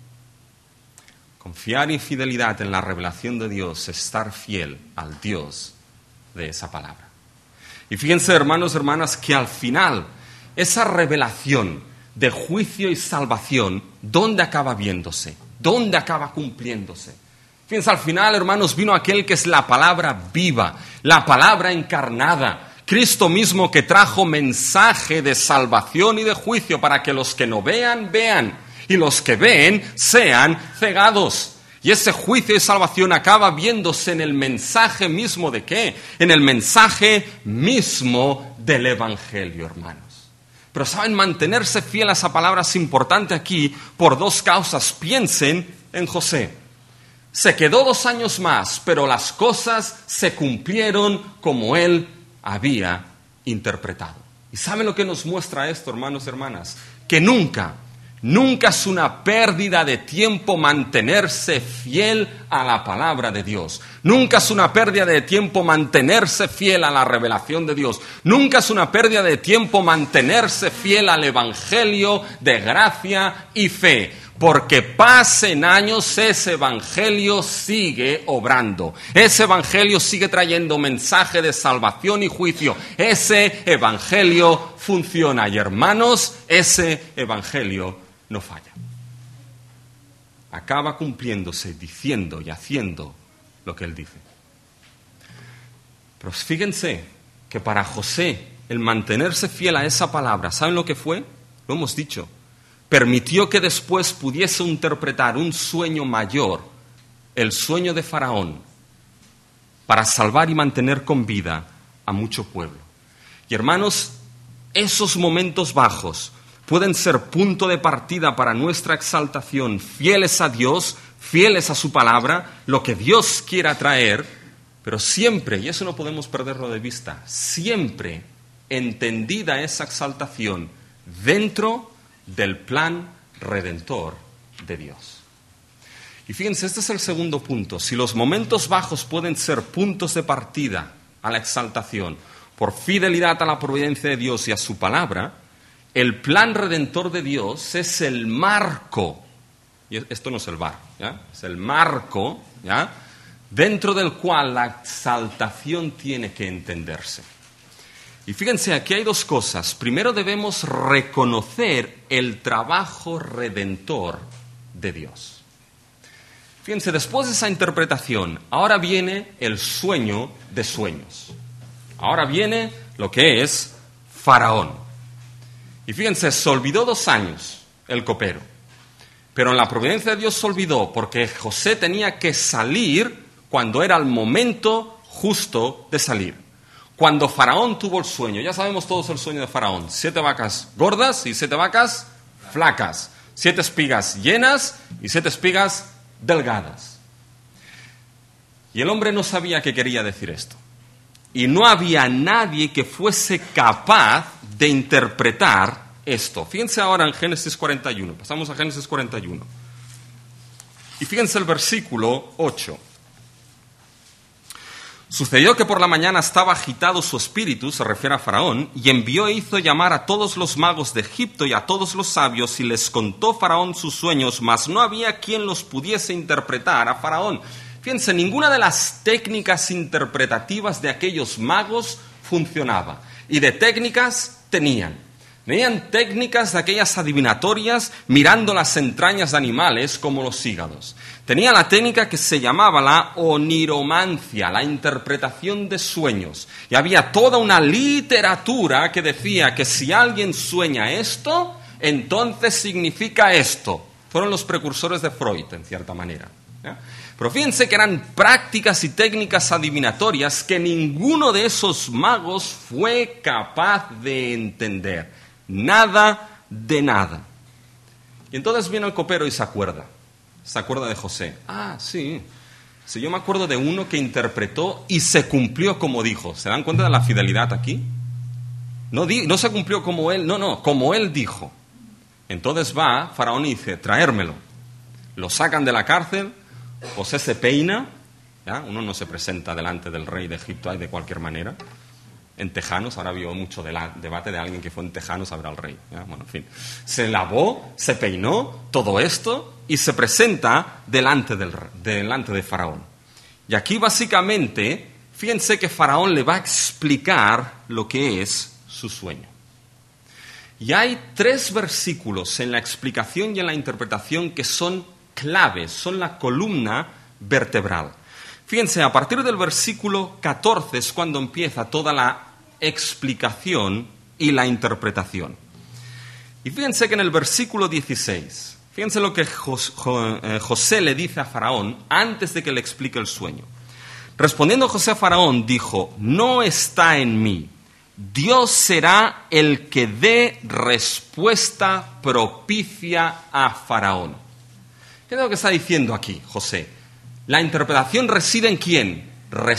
Confiar en fidelidad en la revelación de Dios es estar fiel al Dios de esa palabra. Y fíjense, hermanos, hermanas, que al final, esa revelación de juicio y salvación, ¿dónde acaba viéndose? ¿Dónde acaba cumpliéndose? Fíjense, al final, hermanos, vino aquel que es la palabra viva, la palabra encarnada, Cristo mismo que trajo mensaje de salvación y de juicio para que los que no vean, vean, y los que ven, sean cegados. Y ese juicio y salvación acaba viéndose en el mensaje mismo de ¿qué? En el mensaje mismo del Evangelio, hermanos. Pero saben, mantenerse fiel a esa palabra es importante aquí por dos causas. Piensen en José. Se quedó dos años más, pero las cosas se cumplieron como él había interpretado. ¿Y saben lo que nos muestra esto, hermanos y hermanas? Que nunca, nunca es una pérdida de tiempo mantenerse fiel a la palabra de Dios. Nunca es una pérdida de tiempo mantenerse fiel a la revelación de Dios. Nunca es una pérdida de tiempo mantenerse fiel al Evangelio de gracia y fe. Porque pasen años, ese evangelio sigue obrando. Ese evangelio sigue trayendo mensaje de salvación y juicio. Ese evangelio funciona. Y hermanos, ese evangelio no falla. Acaba cumpliéndose, diciendo y haciendo lo que él dice. Pero fíjense que para José el mantenerse fiel a esa palabra, ¿saben lo que fue? Lo hemos dicho. Permitió que después pudiese interpretar un sueño mayor, el sueño de Faraón, para salvar y mantener con vida a mucho pueblo. Y hermanos, esos momentos bajos pueden ser punto de partida para nuestra exaltación, fieles a Dios, fieles a su palabra, lo que Dios quiera traer, pero siempre, y eso no podemos perderlo de vista, siempre entendida esa exaltación dentro del plan redentor de Dios. Y fíjense, este es el segundo punto. Si los momentos bajos pueden ser puntos de partida a la exaltación por fidelidad a la providencia de Dios y a su palabra, el plan redentor de Dios es el marco, y esto no es el bar, ¿ya? Es el marco, ¿ya?, dentro del cual la exaltación tiene que entenderse. Y fíjense, aquí hay dos cosas. Primero debemos reconocer el trabajo redentor de Dios. Fíjense, después de esa interpretación, ahora viene el sueño de sueños. Ahora viene lo que es Faraón. Y fíjense, se olvidó dos años el copero. Pero en la providencia de Dios se olvidó porque José tenía que salir cuando era el momento justo de salir. Cuando Faraón tuvo el sueño, ya sabemos todos el sueño de Faraón, siete vacas gordas y siete vacas flacas, siete espigas llenas y siete espigas delgadas. Y el hombre no sabía qué quería decir esto. Y no había nadie que fuese capaz de interpretar esto. Fíjense ahora en Génesis cuarenta y uno, pasamos a Génesis cuarenta y uno. Y fíjense el versículo ocho. Sucedió que por la mañana estaba agitado su espíritu, se refiere a Faraón, y envió e hizo llamar a todos los magos de Egipto y a todos los sabios, y les contó Faraón sus sueños, mas no había quien los pudiese interpretar a Faraón. Fíjense, ninguna de las técnicas interpretativas de aquellos magos funcionaba, y de técnicas tenían. Tenían técnicas de aquellas adivinatorias mirando las entrañas de animales como los hígados. Tenía la técnica que se llamaba la oniromancia, la interpretación de sueños. Y había toda una literatura que decía que si alguien sueña esto, entonces significa esto. Fueron los precursores de Freud, en cierta manera. ¿Ya? Pero fíjense que eran prácticas y técnicas adivinatorias que ninguno de esos magos fue capaz de entender. Nada de nada. Y entonces viene el copero y se acuerda. Se acuerda de José. Ah, sí. Sí, yo me acuerdo de uno que interpretó y se cumplió como dijo. ¿Se dan cuenta de la fidelidad aquí? No, di, no se cumplió como él, no, no, como él dijo. Entonces va Faraón y dice, traérmelo. Lo sacan de la cárcel, José se peina, ¿ya? Uno no se presenta delante del rey de Egipto de cualquier manera. En Tejanos, ahora vio mucho de la, debate de alguien que fue en Tejanos a ver al rey. ¿Ya? Bueno, en fin. Se lavó, se peinó, todo esto, y se presenta delante, del, delante de Faraón. Y aquí básicamente, fíjense que Faraón le va a explicar lo que es su sueño. Y hay tres versículos en la explicación y en la interpretación que son claves, son la columna vertebral. Fíjense, a partir del versículo catorce es cuando empieza toda la explicación y la interpretación. Y fíjense que en el versículo dieciséis, fíjense lo que José le dice a Faraón antes de que le explique el sueño. Respondiendo José a Faraón, dijo, no está en mí. Dios será el que dé respuesta propicia a Faraón. ¿Qué es lo que está diciendo aquí José? La interpretación reside en quién?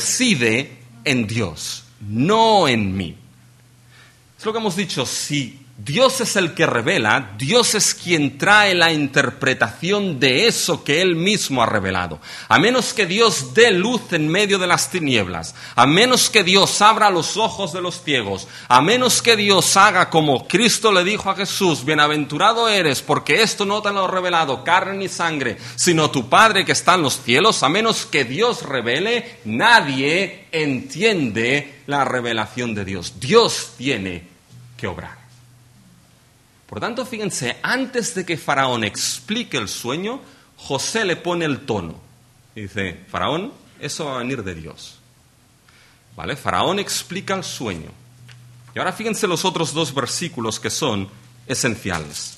Reside en Dios, no en mí. Es lo que hemos dicho, si Dios es el que revela, Dios es quien trae la interpretación de eso que Él mismo ha revelado. A menos que Dios dé luz en medio de las tinieblas, a menos que Dios abra los ojos de los ciegos, a menos que Dios haga como Cristo le dijo a Jesús, bienaventurado eres, porque esto no te lo ha revelado carne ni sangre, sino tu Padre que está en los cielos, a menos que Dios revele, nadie entiende la revelación de Dios. Dios tiene que obrar. Por tanto, fíjense, antes de que Faraón explique el sueño, José le pone el tono. Y dice, Faraón, eso va a venir de Dios. ¿Vale? Faraón explica el sueño. Y ahora fíjense los otros dos versículos que son esenciales.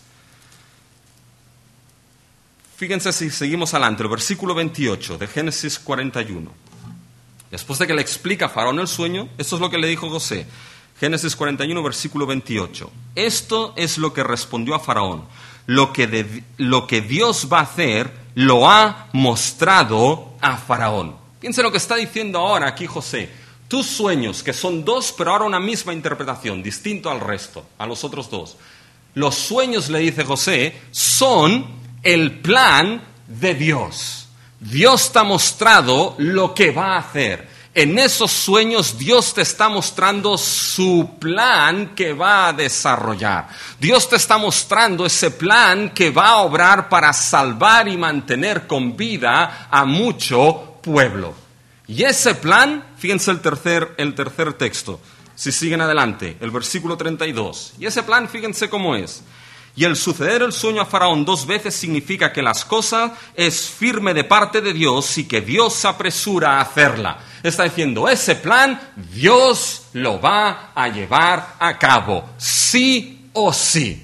Fíjense si seguimos adelante, el versículo veintiocho de Génesis cuarenta y uno. Después de que le explica a Faraón el sueño, esto es lo que le dijo José. Génesis cuarenta y uno, versículo veintiocho. Esto es lo que respondió a Faraón. Lo que, de, lo que Dios va a hacer, lo ha mostrado a Faraón. Fíjense lo que está diciendo ahora aquí José. Tus sueños, que son dos, pero ahora una misma interpretación, distinto al resto, a los otros dos. Los sueños, le dice José, son el plan de Dios. Dios te ha mostrado lo que va a hacer. En esos sueños Dios te está mostrando su plan que va a desarrollar. Dios te está mostrando ese plan que va a obrar para salvar y mantener con vida a mucho pueblo. Y ese plan, fíjense el tercer, el tercer texto, si siguen adelante, el versículo treinta y dos. Y ese plan, fíjense cómo es. Y el suceder el sueño a Faraón dos veces significa que las cosas es firme de parte de Dios y que Dios se apresura a hacerla. Está diciendo, ese plan Dios lo va a llevar a cabo, sí o sí.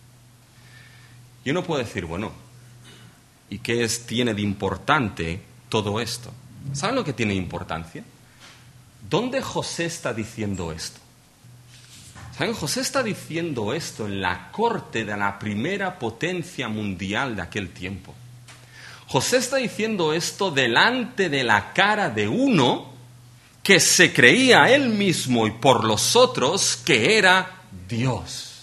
Y uno puede decir, bueno, ¿y qué es, tiene de importante todo esto? ¿Saben lo que tiene importancia? ¿Dónde José está diciendo esto? ¿Saben? José está diciendo esto en la corte de la primera potencia mundial de aquel tiempo. José está diciendo esto delante de la cara de uno que se creía él mismo y por los otros que era Dios.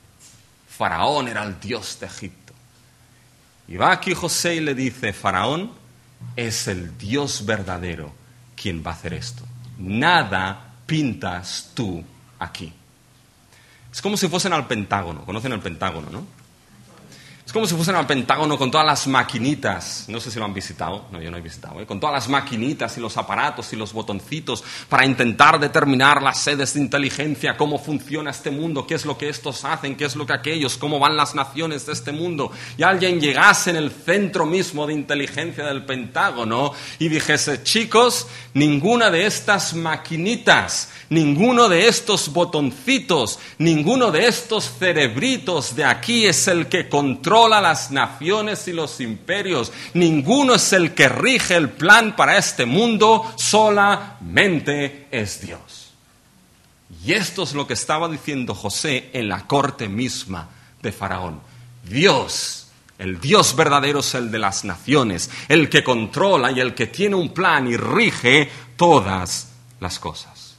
Faraón era el Dios de Egipto. Y va aquí José y le dice, Faraón es el Dios verdadero quien va a hacer esto. Nada pintas tú aquí. Es como si fuesen al Pentágono. ¿Conocen el Pentágono, no? Es como si fuesen al Pentágono con todas las maquinitas. No sé si lo han visitado. No, yo no he visitado. ¿eh? Con todas las maquinitas y los aparatos y los botoncitos para intentar determinar las sedes de inteligencia, cómo funciona este mundo, qué es lo que estos hacen, qué es lo que aquellos, cómo van las naciones de este mundo. Y alguien llegase en el centro mismo de inteligencia del Pentágono y dijese, chicos, ninguna de estas maquinitas, ninguno de estos botoncitos, ninguno de estos cerebritos de aquí es el que controla las naciones y los imperios. Ninguno es el que rige el plan para este mundo, solamente es Dios. Y esto es lo que estaba diciendo José en la corte misma de Faraón. Dios, el Dios verdadero es el de las naciones, el que controla y el que tiene un plan y rige todas las cosas.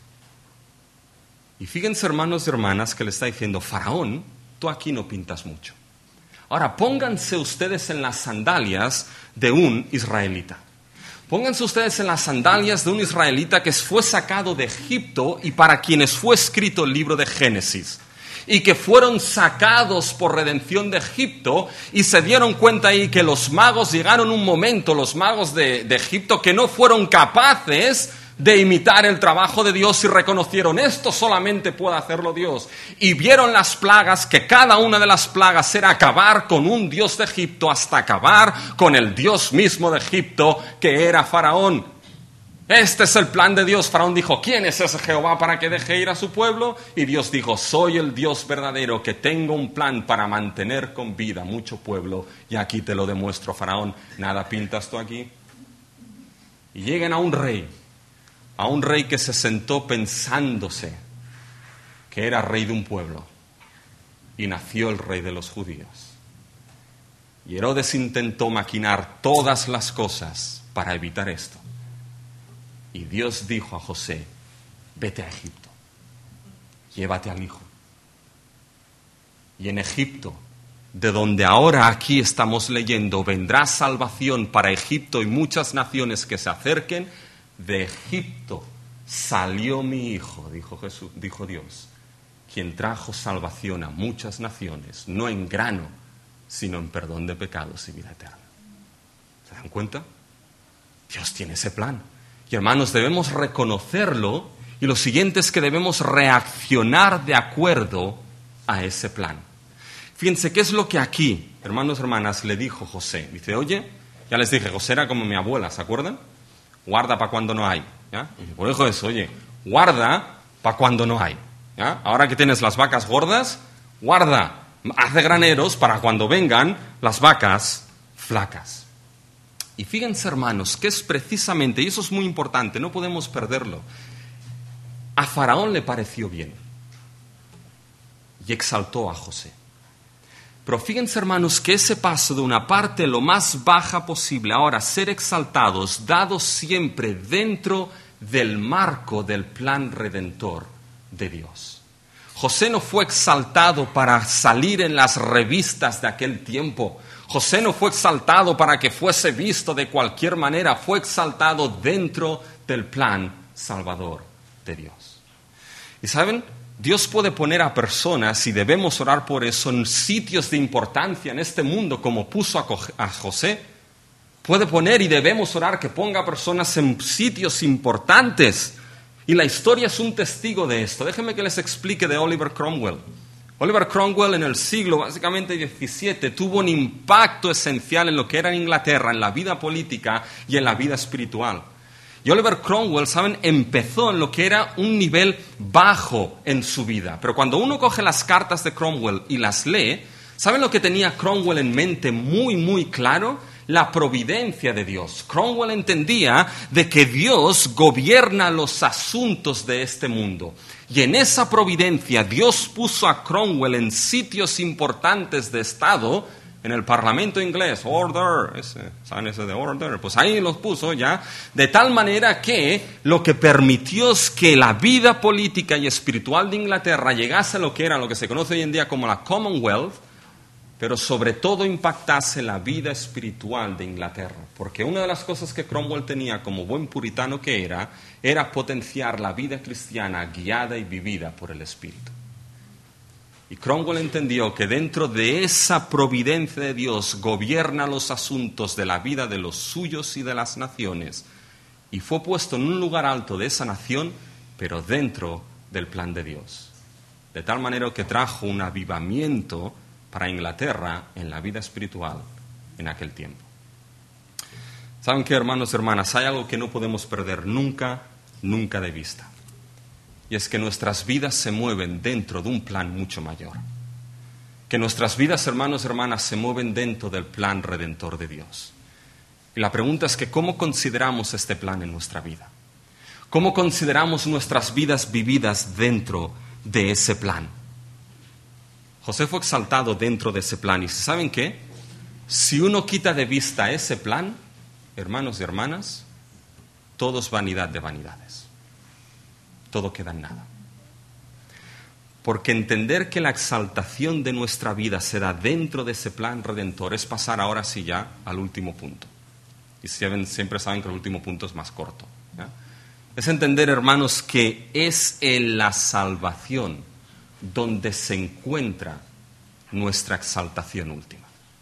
Y fíjense, hermanos y hermanas, que le está diciendo, Faraón, tú aquí no pintas mucho. Ahora, pónganse ustedes en las sandalias de un israelita. Pónganse ustedes en las sandalias de un israelita que fue sacado de Egipto y para quienes fue escrito el libro de Génesis. Y que fueron sacados por redención de Egipto y se dieron cuenta ahí que los magos llegaron un momento, los magos de, de Egipto, que no fueron capaces de imitar el trabajo de Dios y reconocieron, esto solamente puede hacerlo Dios. Y vieron las plagas, que cada una de las plagas era acabar con un Dios de Egipto hasta acabar con el Dios mismo de Egipto, que era Faraón. Este es el plan de Dios. Faraón dijo, ¿quién es ese Jehová para que deje ir a su pueblo? Y Dios dijo, soy el Dios verdadero que tengo un plan para mantener con vida mucho pueblo. Y aquí te lo demuestro, Faraón. Nada pintas tú aquí. Y llegan a un rey. A un rey que se sentó pensándose que era rey de un pueblo. Y nació el rey de los judíos. Y Herodes intentó maquinar todas las cosas para evitar esto. Y Dios dijo a José, vete a Egipto, llévate al hijo. Y en Egipto, de donde ahora aquí estamos leyendo, vendrá salvación para Egipto y muchas naciones que se acerquen. De Egipto salió mi Hijo, dijo Jesús, dijo Dios, quien trajo salvación a muchas naciones, no en grano, sino en perdón de pecados y vida eterna. ¿Se dan cuenta? Dios tiene ese plan. Y hermanos, debemos reconocerlo, y lo siguiente es que debemos reaccionar de acuerdo a ese plan. Fíjense, ¿qué es lo que aquí, hermanos y hermanas, le dijo José? Dice, oye, ya les dije, José era como mi abuela, ¿se acuerdan? Guarda para cuando no hay. ¿Ya? Y por eso eso, oye, guarda para cuando no hay. ¿Ya? Ahora que tienes las vacas gordas, guarda, hace graneros para cuando vengan las vacas flacas. Y fíjense, hermanos, que es precisamente, y eso es muy importante, no podemos perderlo, a Faraón le pareció bien y exaltó a José. Pero fíjense, hermanos, que ese paso de una parte lo más baja posible, ahora ser exaltados, dados siempre dentro del marco del plan redentor de Dios. José no fue exaltado para salir en las revistas de aquel tiempo. José no fue exaltado para que fuese visto de cualquier manera. Fue exaltado dentro del plan salvador de Dios. Y ¿saben? Dios puede poner a personas, y debemos orar por eso, en sitios de importancia en este mundo, como puso a José. Puede poner, y debemos orar, que ponga a personas en sitios importantes. Y la historia es un testigo de esto. Déjenme que les explique de Oliver Cromwell. Oliver Cromwell en el siglo, básicamente diecisiete, tuvo un impacto esencial en lo que era en Inglaterra, en la vida política y en la vida espiritual. Y Oliver Cromwell, ¿saben?, empezó en lo que era un nivel bajo en su vida. Pero cuando uno coge las cartas de Cromwell y las lee, ¿saben lo que tenía Cromwell en mente muy, muy claro? La providencia de Dios. Cromwell entendía de que Dios gobierna los asuntos de este mundo. Y en esa providencia Dios puso a Cromwell en sitios importantes de Estado, en el Parlamento inglés, order, ese, ¿saben ese de order? Pues ahí los puso ya, de tal manera que lo que permitió es que la vida política y espiritual de Inglaterra llegase a lo que era, lo que se conoce hoy en día como la Commonwealth, pero sobre todo impactase la vida espiritual de Inglaterra. Porque una de las cosas que Cromwell tenía como buen puritano que era, era potenciar la vida cristiana guiada y vivida por el Espíritu. Y Cromwell entendió que dentro de esa providencia de Dios gobierna los asuntos de la vida de los suyos y de las naciones. Y fue puesto en un lugar alto de esa nación, pero dentro del plan de Dios. De tal manera que trajo un avivamiento para Inglaterra en la vida espiritual en aquel tiempo. ¿Saben qué, hermanos y hermanas? Hay algo que no podemos perder nunca, nunca de vista. Y es que nuestras vidas se mueven dentro de un plan mucho mayor. Que nuestras vidas, hermanos y hermanas, se mueven dentro del plan redentor de Dios. Y la pregunta es que ¿cómo consideramos este plan en nuestra vida? ¿Cómo consideramos nuestras vidas vividas dentro de ese plan? José fue exaltado dentro de ese plan. ¿Y saben qué? Si uno quita de vista ese plan, hermanos y hermanas, todo es vanidad de vanidades. Todo queda en nada. Porque entender que la exaltación de nuestra vida se da dentro de ese plan redentor es pasar ahora sí ya al último punto. Y siempre saben que el último punto es más corto, ¿ya? Es entender, hermanos, que es en la salvación donde se encuentra nuestra exaltación última.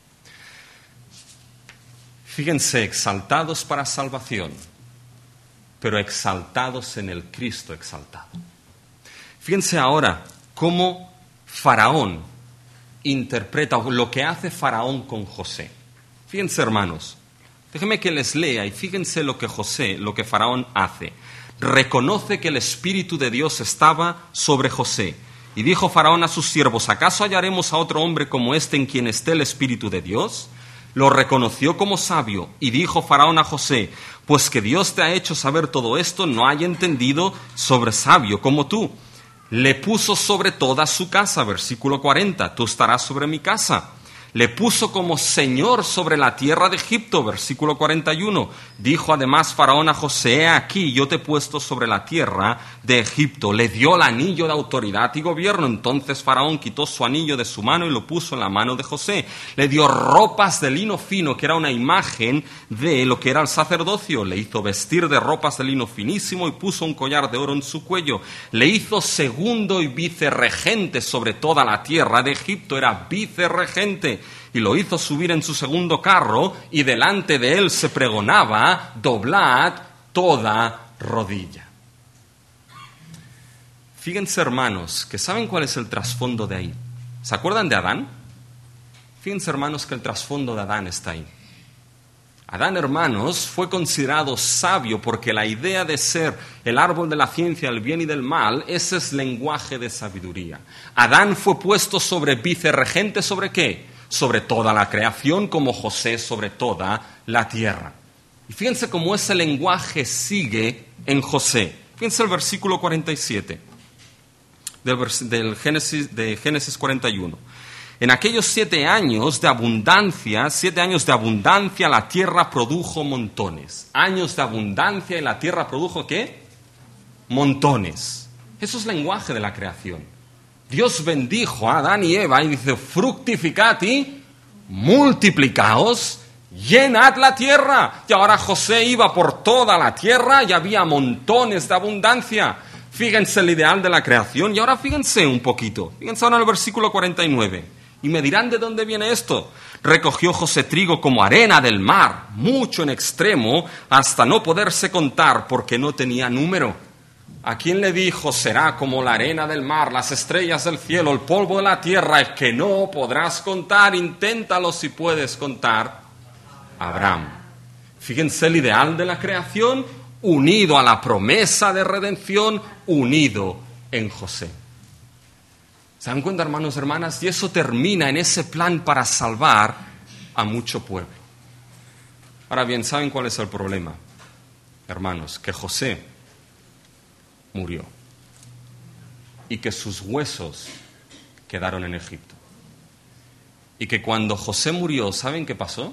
Fíjense, exaltados para salvación, pero exaltados en el Cristo exaltado. Fíjense ahora cómo Faraón interpreta lo que hace Faraón con José. Fíjense, hermanos, déjenme que les lea y fíjense lo que José, lo que Faraón hace. Reconoce que el Espíritu de Dios estaba sobre José. Y dijo Faraón a sus siervos, ¿acaso hallaremos a otro hombre como este en quien esté el Espíritu de Dios? Lo reconoció como sabio y dijo Faraón a José, pues que Dios te ha hecho saber todo esto, no hay entendido sobre sabio como tú. Le puso sobre toda su casa, versículo cuarenta, tú estarás sobre mi casa. le puso como señor sobre la tierra de Egipto, versículo cuarenta y uno. Dijo además Faraón a José: he aquí, yo te he puesto sobre la tierra de Egipto. Le dio el anillo de autoridad y gobierno. Entonces Faraón quitó su anillo de su mano y lo puso en la mano de José. Le dio ropas de lino fino, que era una imagen de lo que era el sacerdocio. Le hizo vestir de ropas de lino finísimo y puso un collar de oro en su cuello. Le hizo segundo y vicerregente sobre toda la tierra de Egipto. Era vicerregente. Y lo hizo subir en su segundo carro, y delante de él se pregonaba: doblad toda rodilla. Fíjense, hermanos, que ¿saben cuál es el trasfondo de ahí? ¿Se acuerdan de Adán? Fíjense, hermanos, que el trasfondo de Adán está ahí. Adán, hermanos, fue considerado sabio porque la idea de ser el árbol de la ciencia del bien y del mal, ese es lenguaje de sabiduría. Adán fue puesto sobre vicerregente, ¿sobre qué? Sobre toda la creación, como José sobre toda la tierra. Y fíjense cómo ese lenguaje sigue en José. Fíjense el versículo cuarenta y siete del, del Génesis, de Génesis cuarenta y uno. En aquellos siete años de abundancia, siete años de abundancia, la tierra produjo montones. Años de abundancia y la tierra produjo ¿qué? Montones. Eso es lenguaje de la creación. Dios bendijo a Adán y Eva y dice: fructificad y multiplicaos, llenad la tierra. Y ahora José iba por toda la tierra y había montones de abundancia. Fíjense el ideal de la creación. Y ahora fíjense un poquito. Fíjense ahora en el versículo cuarenta y nueve. Y me dirán: ¿de dónde viene esto? Recogió José trigo como arena del mar, mucho en extremo, hasta no poderse contar porque no tenía número. ¿A quién le dijo: será como la arena del mar, las estrellas del cielo, el polvo de la tierra, el que no podrás contar? Inténtalo si puedes contar. Abraham. Fíjense el ideal de la creación, unido a la promesa de redención, unido en José. ¿Se dan cuenta, hermanos, hermanas? Y eso termina en ese plan para salvar a mucho pueblo. Ahora bien, ¿saben cuál es el problema, hermanos? Que José murió y que sus huesos quedaron en Egipto. Y que cuando José murió, ¿saben qué pasó?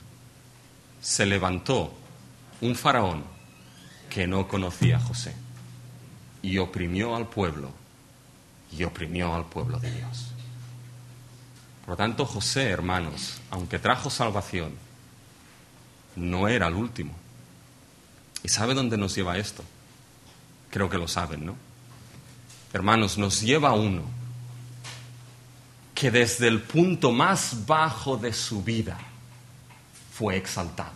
Se levantó un faraón que no conocía a José y oprimió al pueblo y oprimió al pueblo de Dios. Por lo tanto, José, hermanos, aunque trajo salvación, no era el último. ¿Y sabe dónde nos lleva esto? Creo que lo saben, ¿no? Hermanos, nos lleva a uno que desde el punto más bajo de su vida fue exaltado.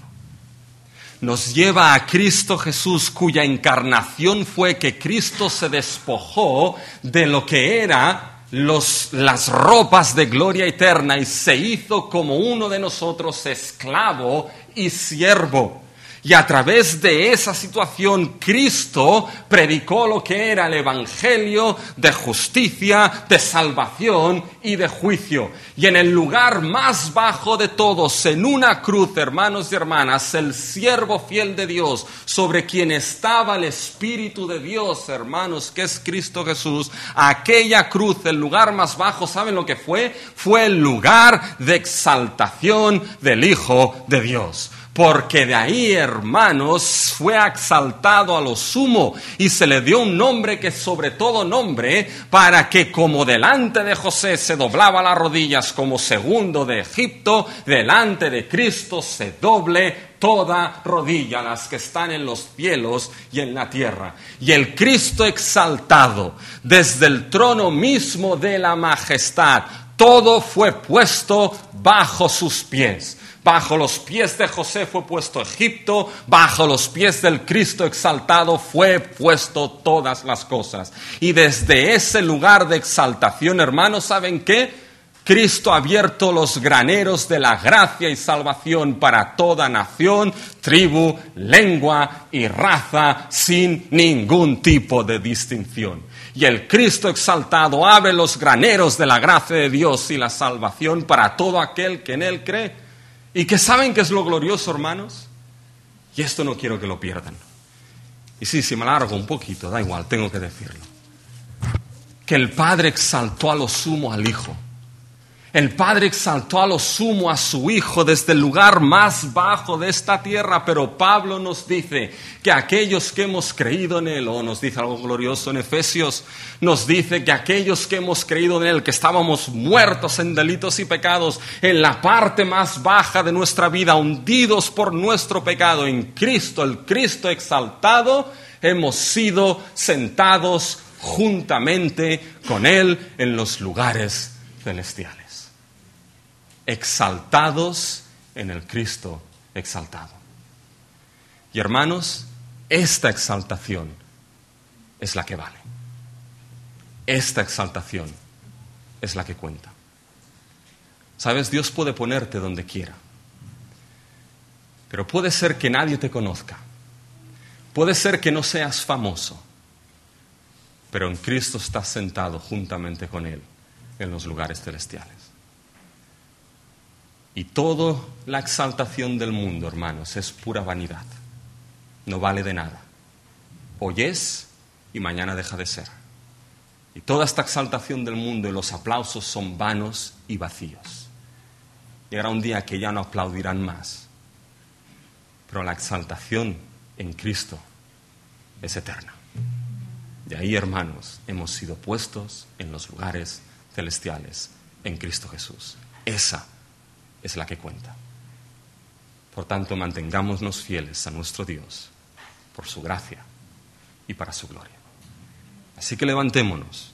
Nos lleva a Cristo Jesús, cuya encarnación fue que Cristo se despojó de lo que era los, las ropas de gloria eterna y se hizo como uno de nosotros, esclavo y siervo. Y a través de esa situación, Cristo predicó lo que era el evangelio de justicia, de salvación y de juicio. Y en el lugar más bajo de todos, en una cruz, hermanos y hermanas, el siervo fiel de Dios, sobre quien estaba el Espíritu de Dios, hermanos, que es Cristo Jesús, aquella cruz, el lugar más bajo, ¿saben lo que fue? Fue el lugar de exaltación del Hijo de Dios. Porque de ahí, hermanos, fue exaltado a lo sumo y se le dio un nombre que sobre todo nombre, para que como delante de José se doblaba las rodillas como segundo de Egipto, delante de Cristo se doble toda rodilla, las que están en los cielos y en la tierra. Y el Cristo exaltado desde el trono mismo de la majestad, todo fue puesto bajo sus pies. Bajo los pies de José fue puesto Egipto, bajo los pies del Cristo exaltado fue puesto todas las cosas. Y desde ese lugar de exaltación, hermanos, ¿saben qué? Cristo ha abierto los graneros de la gracia y salvación para toda nación, tribu, lengua y raza, sin ningún tipo de distinción. Y el Cristo exaltado abre los graneros de la gracia de Dios y la salvación para todo aquel que en Él cree. ¿Y que saben qué es lo glorioso, hermanos? Y esto no quiero que lo pierdan. Y sí, si me alargo un poquito, da igual, tengo que decirlo. Que el Padre exaltó a lo sumo al Hijo. El Padre exaltó a lo sumo a su Hijo desde el lugar más bajo de esta tierra, pero Pablo nos dice que aquellos que hemos creído en Él, o nos dice algo glorioso en Efesios, nos dice que aquellos que hemos creído en Él, que estábamos muertos en delitos y pecados, en la parte más baja de nuestra vida, hundidos por nuestro pecado, en Cristo, el Cristo exaltado, hemos sido sentados juntamente con Él en los lugares celestiales. Exaltados en el Cristo exaltado. Y hermanos, esta exaltación es la que vale. Esta exaltación es la que cuenta. ¿Sabes? Dios puede ponerte donde quiera. Pero puede ser que nadie te conozca. Puede ser que no seas famoso. Pero en Cristo estás sentado juntamente con Él en los lugares celestiales. Y toda la exaltación del mundo, hermanos, es pura vanidad. No vale de nada. Hoy es y mañana deja de ser. Y toda esta exaltación del mundo y los aplausos son vanos y vacíos. Llegará un día que ya no aplaudirán más. Pero la exaltación en Cristo es eterna. De ahí, hermanos, hemos sido puestos en los lugares celestiales en Cristo Jesús. Esa es la que cuenta. Por tanto, mantengámonos fieles a nuestro Dios por su gracia y para su gloria. Así que levantémonos